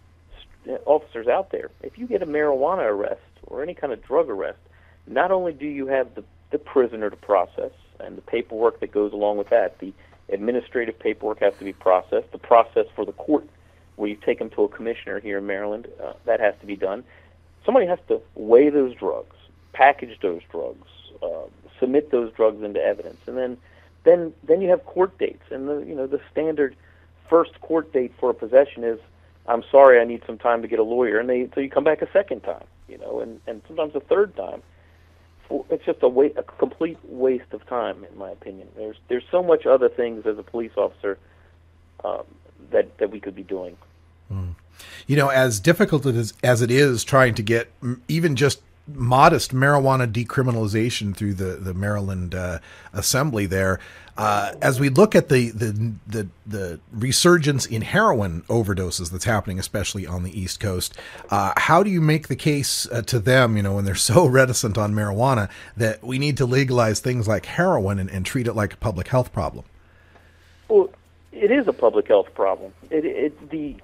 [SPEAKER 17] officers out there. If you get a marijuana arrest or any kind of drug arrest, not only do you have the, the prisoner to process and the paperwork that goes along with that, the administrative paperwork has to be processed, the process for the court where you take them to a commissioner here in Maryland, uh, that has to be done. Somebody has to weigh those drugs, package those drugs, uh, submit those drugs into evidence, and then, then, then you have court dates. And the you know the standard first court date for a possession is, I'm sorry, I need some time to get a lawyer, and they so you come back a second time, you know, and, and sometimes a third time. For, it's just a wa- a complete waste of time, in my opinion. There's there's so much other things as a police officer um, that that we could be doing.
[SPEAKER 7] Mm. You know, as difficult as as it is trying to get even just modest marijuana decriminalization through the the Maryland uh, Assembly there. Uh, as we look at the, the the the resurgence in heroin overdoses that's happening, especially on the East Coast, uh, how do you make the case uh, to them, you know, when they're so reticent on marijuana, that we need to legalize things like heroin and, and treat it like a public health problem?
[SPEAKER 17] Well, it is a public health problem. It, it the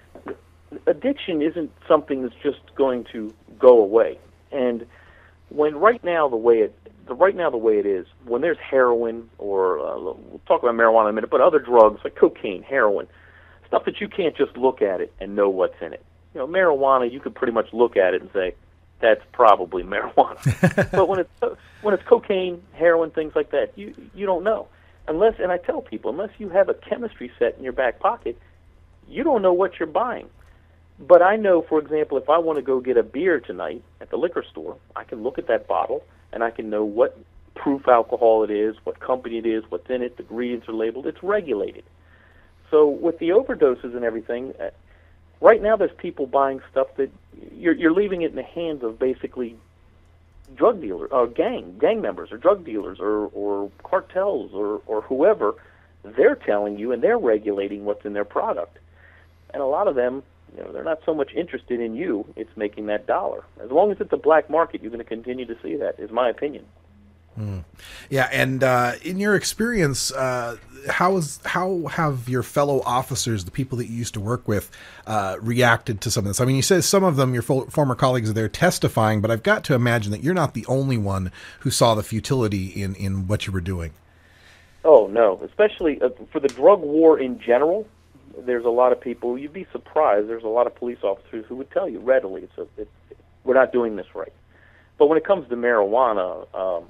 [SPEAKER 17] addiction isn't something that's just going to go away. And when right now the way it the right now the way it is, when there's heroin or uh, we'll talk about marijuana in a minute, but other drugs like cocaine, heroin, stuff that you can't just look at it and know what's in it. You know, marijuana, you could pretty much look at it and say that's probably marijuana. But when it's when it's cocaine, heroin, things like that, you you don't know unless. And I tell people, unless you have a chemistry set in your back pocket, you don't know what you're buying. But I know, for example, if I want to go get a beer tonight at the liquor store, I can look at that bottle and I can know what proof alcohol it is, what company it is, what's in it, the ingredients are labeled. It's regulated. So with the overdoses and everything, uh, right now there's people buying stuff that you're, you're leaving it in the hands of basically drug dealers, or gang, gang members, or drug dealers, or, or cartels, or, or whoever. They're telling you and they're regulating what's in their product. And a lot of them, you know, they're not so much interested in you, it's making that dollar. As long as it's a black market, you're going to continue to see that, is my opinion.
[SPEAKER 7] Mm. Yeah, and uh, in your experience, uh, how is how have your fellow officers, the people that you used to work with, uh, reacted to some of this? I mean, you said some of them, your fo- former colleagues, are there testifying, but I've got to imagine that you're not the only one who saw the futility in, in what you were doing.
[SPEAKER 17] Oh, no, especially uh, for the drug war in general. There's a lot of people, you'd be surprised, there's a lot of police officers who would tell you readily, it's a, it, we're not doing this right. But when it comes to marijuana, um,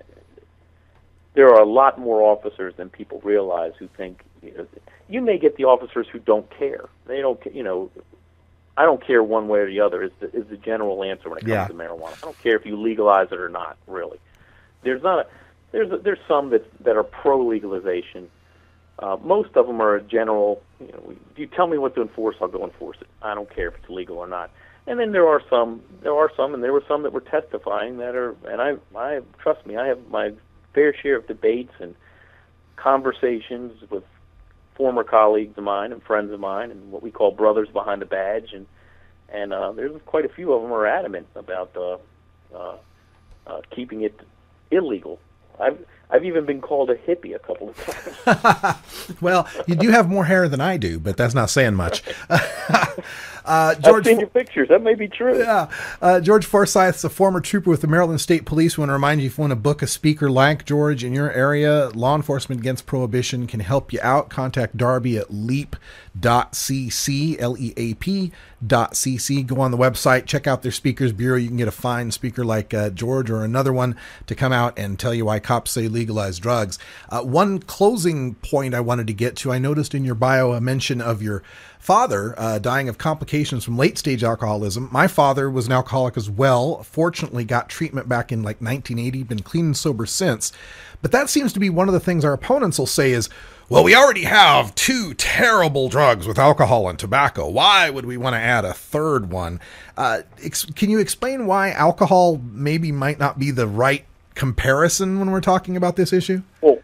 [SPEAKER 17] there are a lot more officers than people realize who think, you know, you may get the officers who don't care. They don't, you know, I don't care one way or the other is the, is the general answer when it comes
[SPEAKER 7] yeah.
[SPEAKER 17] to marijuana. I don't care if you legalize it or not, really. There's not a, there's a, there's some that, that are pro-legalization. Uh, most of them are a general, you know, if you tell me what to enforce, I'll go enforce it. I don't care if it's legal or not. And then there are some, there are some, and there were some that were testifying that are, and I, I trust me, I have my fair share of debates and conversations with former colleagues of mine and friends of mine, and what we call brothers behind the badge, and and uh, there's quite a few of them are adamant about uh, uh, uh, keeping it illegal. I've I've even been called a hippie a couple of times.
[SPEAKER 7] Well, you do have more hair than I do, but that's not saying much. Uh, George,
[SPEAKER 17] I've seen your pictures. That may be true.
[SPEAKER 7] Yeah. Uh, George Forsyth's a former trooper with the Maryland State Police. We want to remind you, if you want to book a speaker like George in your area, Law Enforcement Against Prohibition can help you out. Contact Darby at leap dot c c, L E A P dot C C. Go on the website, check out their speakers bureau. You can get a fine speaker like uh, George or another one to come out and tell you why cops say legalize drugs. Uh, one closing point I wanted to get to, I noticed in your bio a mention of your father uh, dying of complications from late-stage alcoholism. My father was an alcoholic as well. Fortunately, got treatment back in like nineteen eighty, been clean and sober since. But that seems to be one of the things our opponents will say is, well, we already have two terrible drugs with alcohol and tobacco. Why would we want to add a third one? Uh, ex- can you explain why alcohol maybe might not be the right comparison when we're talking about this issue?
[SPEAKER 17] Well,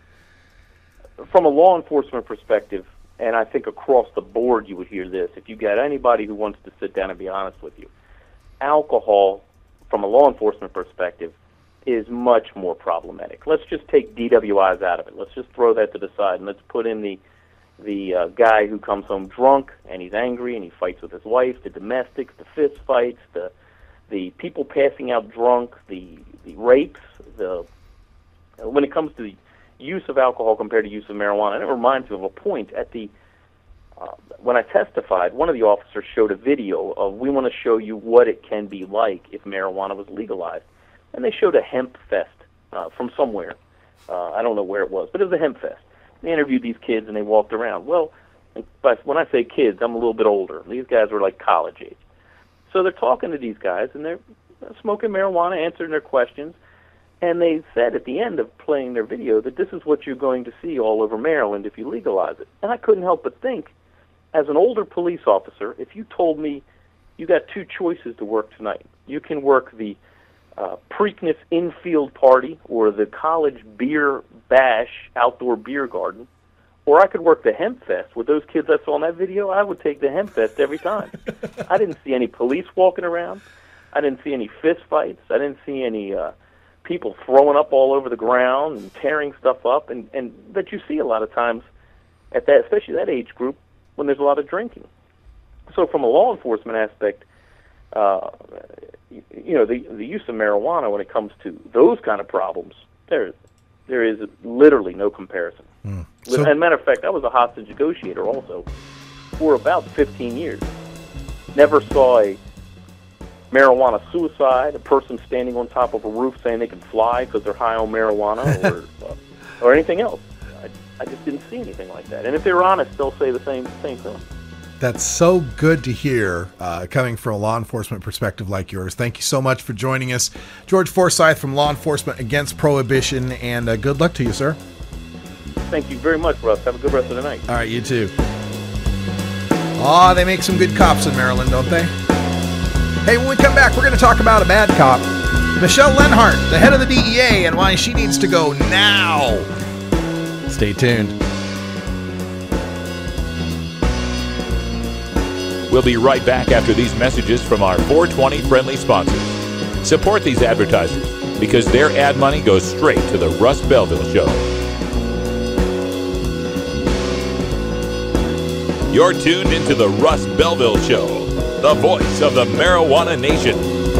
[SPEAKER 17] from a law enforcement perspective, and I think across the board you would hear this, if you got anybody who wants to sit down and be honest with you, alcohol, from a law enforcement perspective, is much more problematic. Let's just take D W Is out of it. Let's just throw that to the side, and let's put in the the uh, guy who comes home drunk, and he's angry, and he fights with his wife, the domestics, the fist fights, the the people passing out drunk, the, the rapes, the when it comes to the use of alcohol compared to use of marijuana. And it reminds me of a point at the uh, when I testified, one of the officers showed a video of, we want to show you what it can be like if marijuana was legalized. And they showed a hemp fest uh, from somewhere. Uh, I don't know where it was, but it was a hemp fest. They interviewed these kids, and they walked around. Well, but when I say kids, I'm a little bit older. These guys were like college age. So they're talking to these guys, and they're smoking marijuana, answering their questions. And they said at the end of playing their video that this is what you're going to see all over Maryland if you legalize it. And I couldn't help but think, as an older police officer, if you told me you got two choices to work tonight, you can work the uh, Preakness infield party or the college beer bash outdoor beer garden, or I could work the hemp fest with those kids I saw in that video, I would take the hemp fest every time. I didn't see any police walking around. I didn't see any fist fights. I didn't see any uh, people throwing up all over the ground and tearing stuff up, and, and that you see a lot of times at that, especially that age group, when there's a lot of drinking. So from a law enforcement aspect, uh, you, you know, the the use of marijuana when it comes to those kind of problems, there there is literally no comparison.
[SPEAKER 7] Mm.
[SPEAKER 17] So, and matter of fact, I was a hostage negotiator also for about fifteen years. Never saw a marijuana suicide, a person standing on top of a roof saying they can fly because they're high on marijuana, or uh, or anything else. I, I just didn't see anything like that. And if they're honest, they'll say the same same thing.
[SPEAKER 7] That's so good to hear, uh, coming from a law enforcement perspective like yours. Thank you so much for joining us. George Forsyth from Law Enforcement Against Prohibition, and uh, good luck to you, sir.
[SPEAKER 17] Thank you very much, Russ. Have a good rest of the night.
[SPEAKER 7] All right, you too. Aw, they make some good cops in Maryland, don't they? Hey, when we come back, we're going to talk about a bad cop, Michelle Lenhart, the head of the D E A, and why she needs to go now. Stay tuned.
[SPEAKER 1] We'll be right back after these messages from our four twenty friendly sponsors. Support these advertisers because their ad money goes straight to the Russ Belville Show. You're tuned into the Russ Belville Show, the voice of the marijuana nation.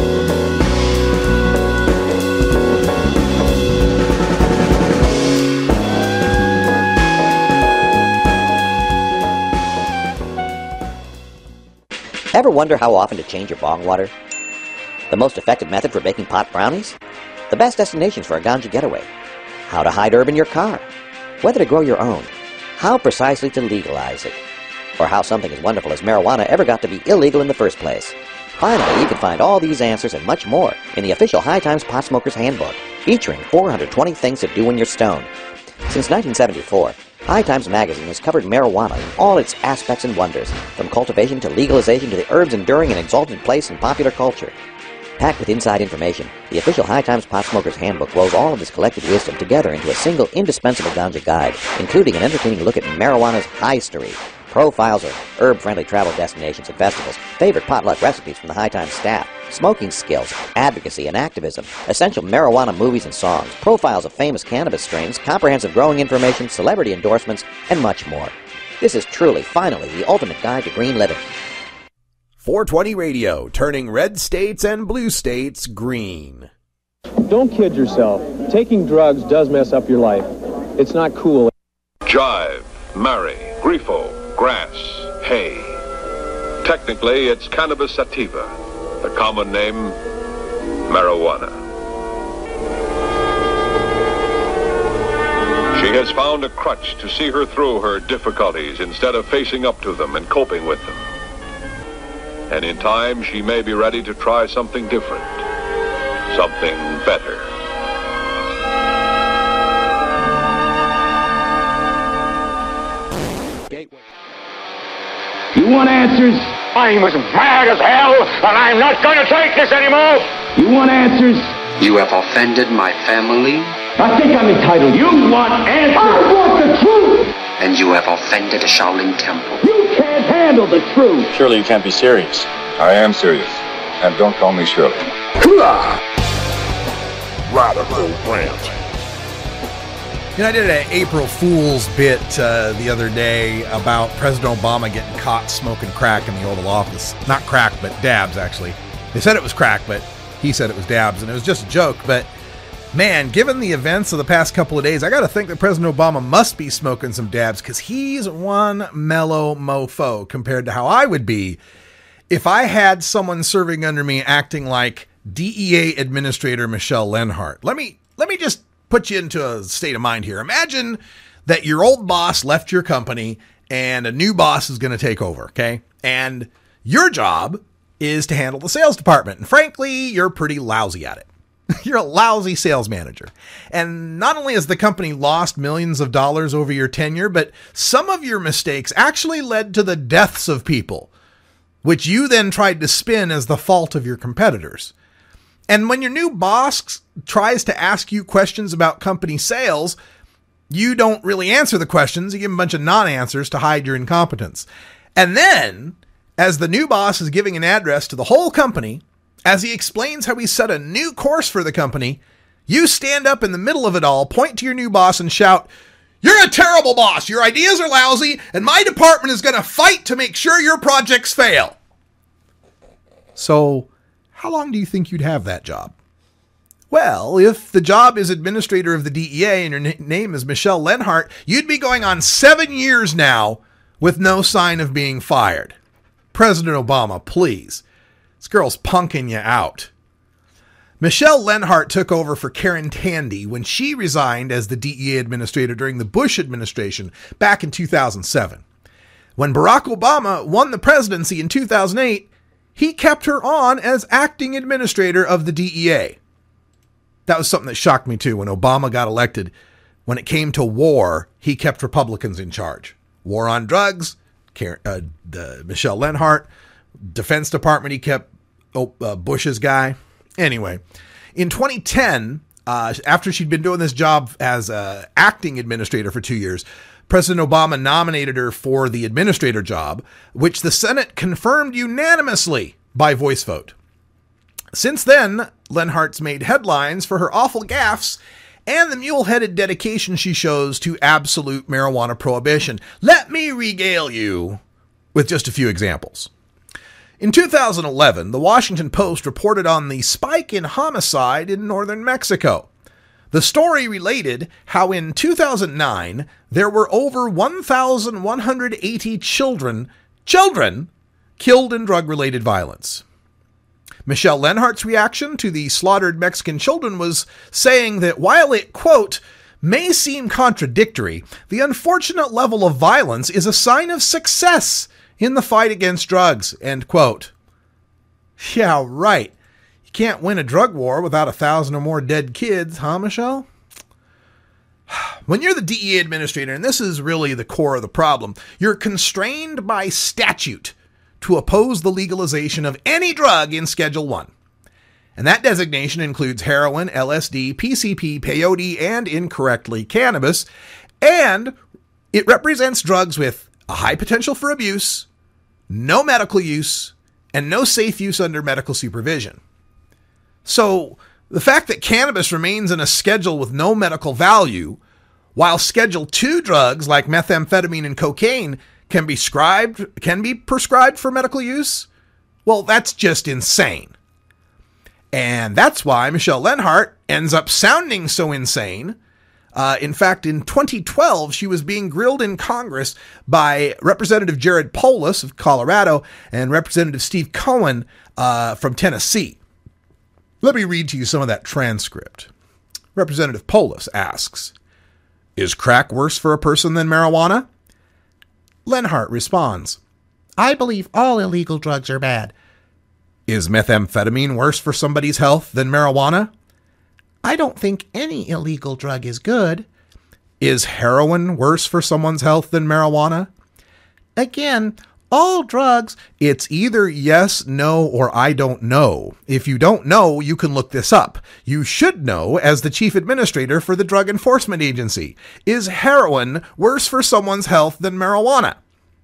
[SPEAKER 18] Ever wonder how often to change your bong water? The most effective method for baking pot brownies? The best destinations for a ganja getaway? How to hide herb in your car? Whether to grow your own? How precisely to legalize it? Or how something as wonderful as marijuana ever got to be illegal in the first place? Finally, you can find all these answers and much more in the official High Times Pot Smoker's Handbook, featuring four hundred twenty things to do when you're stoned. Since nineteen seventy-four, High Times magazine has covered marijuana in all its aspects and wonders, from cultivation to legalization to the herb's enduring and exalted place in popular culture. Packed with inside information, the official High Times Pot Smoker's Handbook rolls all of this collected wisdom together into a single indispensable ganja guide, including an entertaining look at marijuana's history, profiles of herb-friendly travel destinations and festivals, favorite potluck recipes from the High Times staff, smoking skills, advocacy and activism, essential marijuana movies and songs, profiles of famous cannabis strains, comprehensive growing information, celebrity endorsements, and much more. This is truly, finally, the ultimate guide to green living.
[SPEAKER 8] four twenty Radio, turning red states and blue states green.
[SPEAKER 19] Don't kid yourself. Taking drugs does mess up your life. It's not cool.
[SPEAKER 20] Jive, marry, grifo, grass, hay. Technically, it's cannabis sativa, the common name, marijuana. She has found a crutch to see her through her difficulties instead of facing up to them and coping with them. And in time, she may be ready to try something different, something better.
[SPEAKER 21] You want answers? I'm as mad as hell, and I'm not going to take this anymore! You want answers?
[SPEAKER 22] You have offended my family.
[SPEAKER 21] I think I'm entitled. You want answers? I want the truth!
[SPEAKER 22] And you have offended the Shaolin Temple.
[SPEAKER 21] You can't handle the truth!
[SPEAKER 23] Surely you can't be serious.
[SPEAKER 24] I am serious. And don't call me Shirley.
[SPEAKER 12] Radical Rant.
[SPEAKER 7] You know, I did an April Fool's bit uh, the other day about President Obama getting caught smoking crack in the Oval Office. Not crack, but dabs, actually. They said it was crack, but he said it was dabs, and it was just a joke. But, man, given the events of the past couple of days, I got to think that President Obama must be smoking some dabs, because he's one mellow mofo compared to how I would be if I had someone serving under me acting like D E A Administrator Michelle Lenhart. Let me let me just put you into a state of mind here. Imagine that your old boss left your company and a new boss is going to take over, okay? And your job is to handle the sales department. And frankly, you're pretty lousy at it. You're a lousy sales manager. And not only has the company lost millions of dollars over your tenure, but some of your mistakes actually led to the deaths of people, which you then tried to spin as the fault of your competitors. And when your new boss tries to ask you questions about company sales, you don't really answer the questions. You give them a bunch of non-answers to hide your incompetence. And then, as the new boss is giving an address to the whole company, as he explains how he set a new course for the company, you stand up in the middle of it all, point to your new boss and shout, "You're a terrible boss. Your ideas are lousy, and my department is going to fight to make sure your projects fail." So, how long do you think you'd have that job? Well, if the job is administrator of the D E A and your na- name is Michelle Lenhart, you'd be going on seven years now with no sign of being fired. President Obama, please. This girl's punking you out. Michelle Lenhart took over for Karen Tandy when she resigned as the D E A administrator during the Bush administration back in two thousand seven. When Barack Obama won the presidency in two thousand eight, he kept her on as acting administrator of the D E A. That was something that shocked me too when Obama got elected. When it came to war, he kept Republicans in charge. War on drugs, uh, the Michelle Lenhart. Defense Department, he kept oh, uh, Bush's guy. Anyway, in twenty ten, uh, after she'd been doing this job as uh, acting administrator for two years, President Obama nominated her for the administrator job, which the Senate confirmed unanimously by voice vote. Since then, Lenhart's made headlines for her awful gaffes and the mule-headed dedication she shows to absolute marijuana prohibition. Let me regale you with just a few examples. In two thousand eleven, the Washington Post reported on the spike in homicide in northern Mexico. The story related how in two thousand nine, there were over one thousand one hundred eighty children, children, killed in drug-related violence. Michelle Lenhart's reaction to the slaughtered Mexican children was saying that while it, quote, may seem contradictory, the unfortunate level of violence is a sign of success in the fight against drugs, end quote. Yeah, right. You can't win a drug war without a thousand or more dead kids, huh, Michelle? When you're the D E A administrator, and this is really the core of the problem, you're constrained by statute to oppose the legalization of any drug in Schedule one. And that designation includes heroin, L S D, P C P, peyote, and incorrectly cannabis, and it represents drugs with a high potential for abuse, no medical use, and no safe use under medical supervision. So the fact that cannabis remains in a schedule with no medical value, while Schedule two drugs like methamphetamine and cocaine can be prescribed, can be prescribed for medical use, Well, that's just insane. And that's why Michelle Lenhart ends up sounding so insane. Uh, in fact, in twenty twelve, she was being grilled in Congress by Representative Jared Polis of Colorado and Representative Steve Cohen uh, from Tennessee. Let me read to you some of that transcript. Representative Polis asks, "Is crack worse for a person than marijuana?" Lenhart responds, "I believe all illegal drugs are bad." "Is methamphetamine worse for somebody's health than marijuana?" "I don't think any illegal drug is good." "Is heroin worse for someone's health than marijuana?" Again, all drugs, it's either yes, no, or I don't know. If you don't know, you can look this up. You should know as the chief administrator for the Drug Enforcement Agency. Is heroin worse for someone's health than marijuana?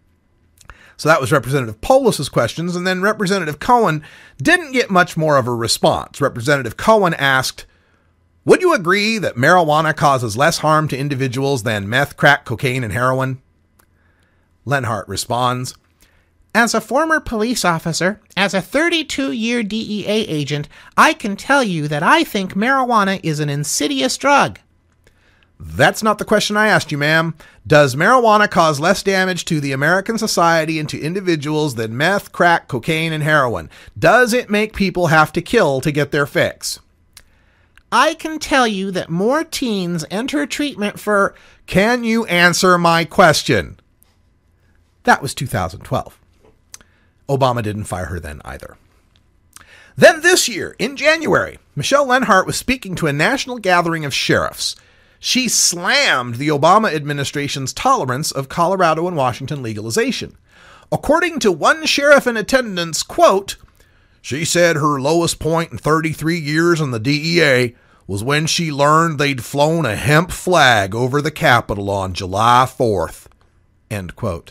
[SPEAKER 7] So that was Representative Polis's questions, and then Representative Cohen didn't get much more of a response. Representative Cohen asked, "Would you agree that marijuana causes less harm to individuals than meth, crack, cocaine, and heroin?" Lenhart responds, "As a former police officer, as a thirty-two-year D E A agent, I can tell you that I think marijuana is an insidious drug." "That's not the question I asked you, ma'am. Does marijuana cause less damage to the American society and to individuals than meth, crack, cocaine, and heroin? Does it make people have to kill to get their fix?" "I can tell you that more teens enter treatment for..." "Can you answer my question?" That was two thousand twelve. Obama didn't fire her then either. Then this year, in January, Michelle Lenhart was speaking to a national gathering of sheriffs. She slammed the Obama administration's tolerance of Colorado and Washington legalization. According to one sheriff in attendance, quote, "She said her lowest point in thirty-three years in the D E A was when she learned they'd flown a hemp flag over the Capitol on July fourth. End quote.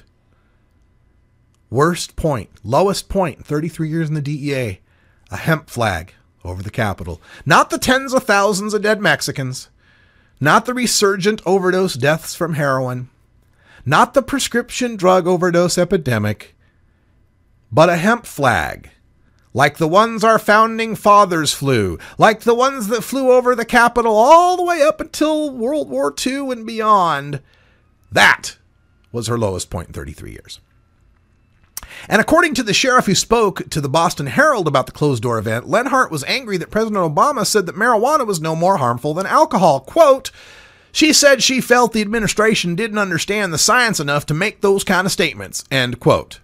[SPEAKER 7] Worst point, lowest point in thirty-three years in the D E A, a hemp flag over the Capitol. Not the tens of thousands of dead Mexicans, not the resurgent overdose deaths from heroin, not the prescription drug overdose epidemic, but a hemp flag, like the ones our founding fathers flew, like the ones that flew over the Capitol all the way up until World War Two and beyond. That was her lowest point in thirty-three years. And according to the sheriff who spoke to the Boston Herald about the closed-door event, Lenhart was angry that President Obama said that marijuana was no more harmful than alcohol. Quote, "She said she felt the administration didn't understand the science enough to make those kind of statements." End quote.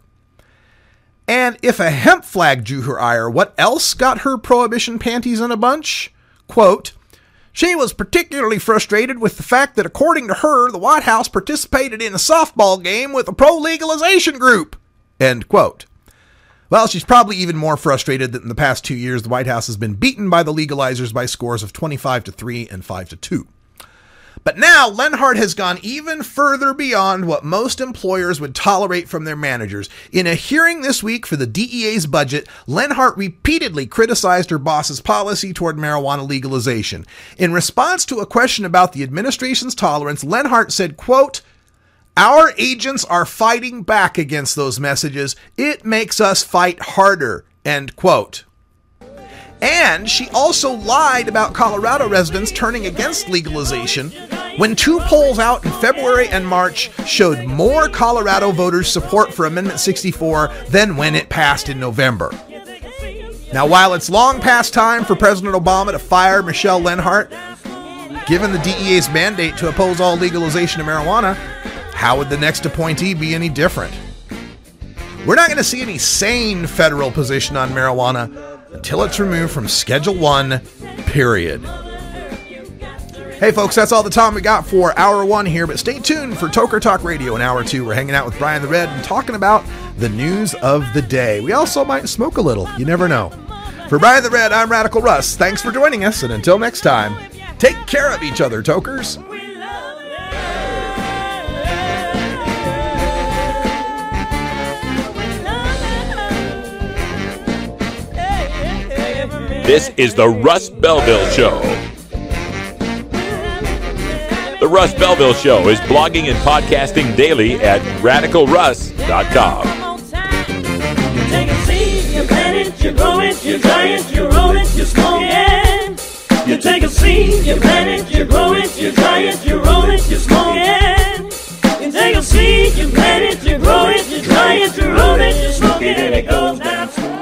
[SPEAKER 7] And if a hemp flag drew her ire, what else got her prohibition panties in a bunch? Quote, "She was particularly frustrated with the fact that, according to her, the White House participated in a softball game with a pro-legalization group." End quote. Well, she's probably even more frustrated that in the past two years, the White House has been beaten by the legalizers by scores of twenty-five to three and five to two. But now Lenhart has gone even further beyond what most employers would tolerate from their managers. In a hearing this week for the D E A's budget, Lenhart repeatedly criticized her boss's policy toward marijuana legalization. In response to a question about the administration's tolerance, Lenhart said, quote, "Our agents are fighting back against those messages. It makes us fight harder." End quote. And she also lied about Colorado residents turning against legalization when two polls out in February and March showed more Colorado voters' support for Amendment sixty-four than when it passed in November. Now, while it's long past time for President Obama to fire Michelle Lenhart, given the D E A's mandate to oppose all legalization of marijuana, how would the next appointee be any different? We're not going to see any sane federal position on marijuana until it's removed from Schedule one, period. Hey folks, that's all the time we got for Hour one here, but stay tuned for Toker Talk Radio in Hour two. We're hanging out with Brian the Red and talking about the news of the day. We also might smoke a little, you never know. For Brian the Red, I'm Radical Russ. Thanks for joining us, and until next time, take care of each other, Tokers.
[SPEAKER 1] This is the Russ Belville Show. The Russ Belville Show is blogging and podcasting daily at radical russ dot com.
[SPEAKER 2] Take a seat, it, you dry it, you roll it, you smoke it. You take a seed, you plant it, you grow it, you dry it, you roll it, you smoke it. You take a seed, you plant it, you grow it, you dry it, you roll it, you smoke it, and it goes down.